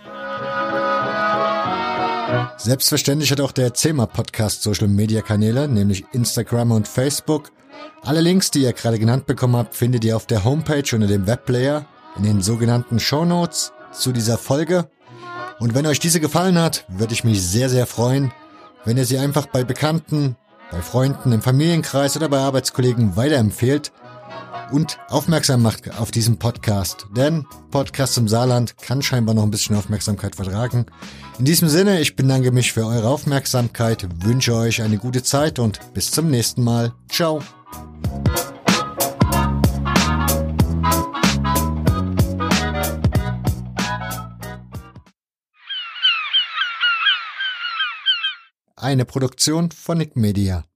Selbstverständlich hat auch der C E M A Podcast Social Media Kanäle, nämlich Instagram und Facebook. Alle Links, die ihr gerade genannt bekommen habt, findet ihr auf der Homepage unter dem Webplayer in den sogenannten Shownotes zu dieser Folge. Und wenn euch diese gefallen hat, würde ich mich sehr, sehr freuen, wenn ihr sie einfach bei Bekannten, bei Freunden, im Familienkreis oder bei Arbeitskollegen weiterempfehlt und aufmerksam macht auf diesen Podcast. Denn Podcast im Saarland kann scheinbar noch ein bisschen Aufmerksamkeit vertragen. In diesem Sinne, ich bedanke mich für eure Aufmerksamkeit, wünsche euch eine gute Zeit und bis zum nächsten Mal. Ciao. Eine Produktion von Nick Media.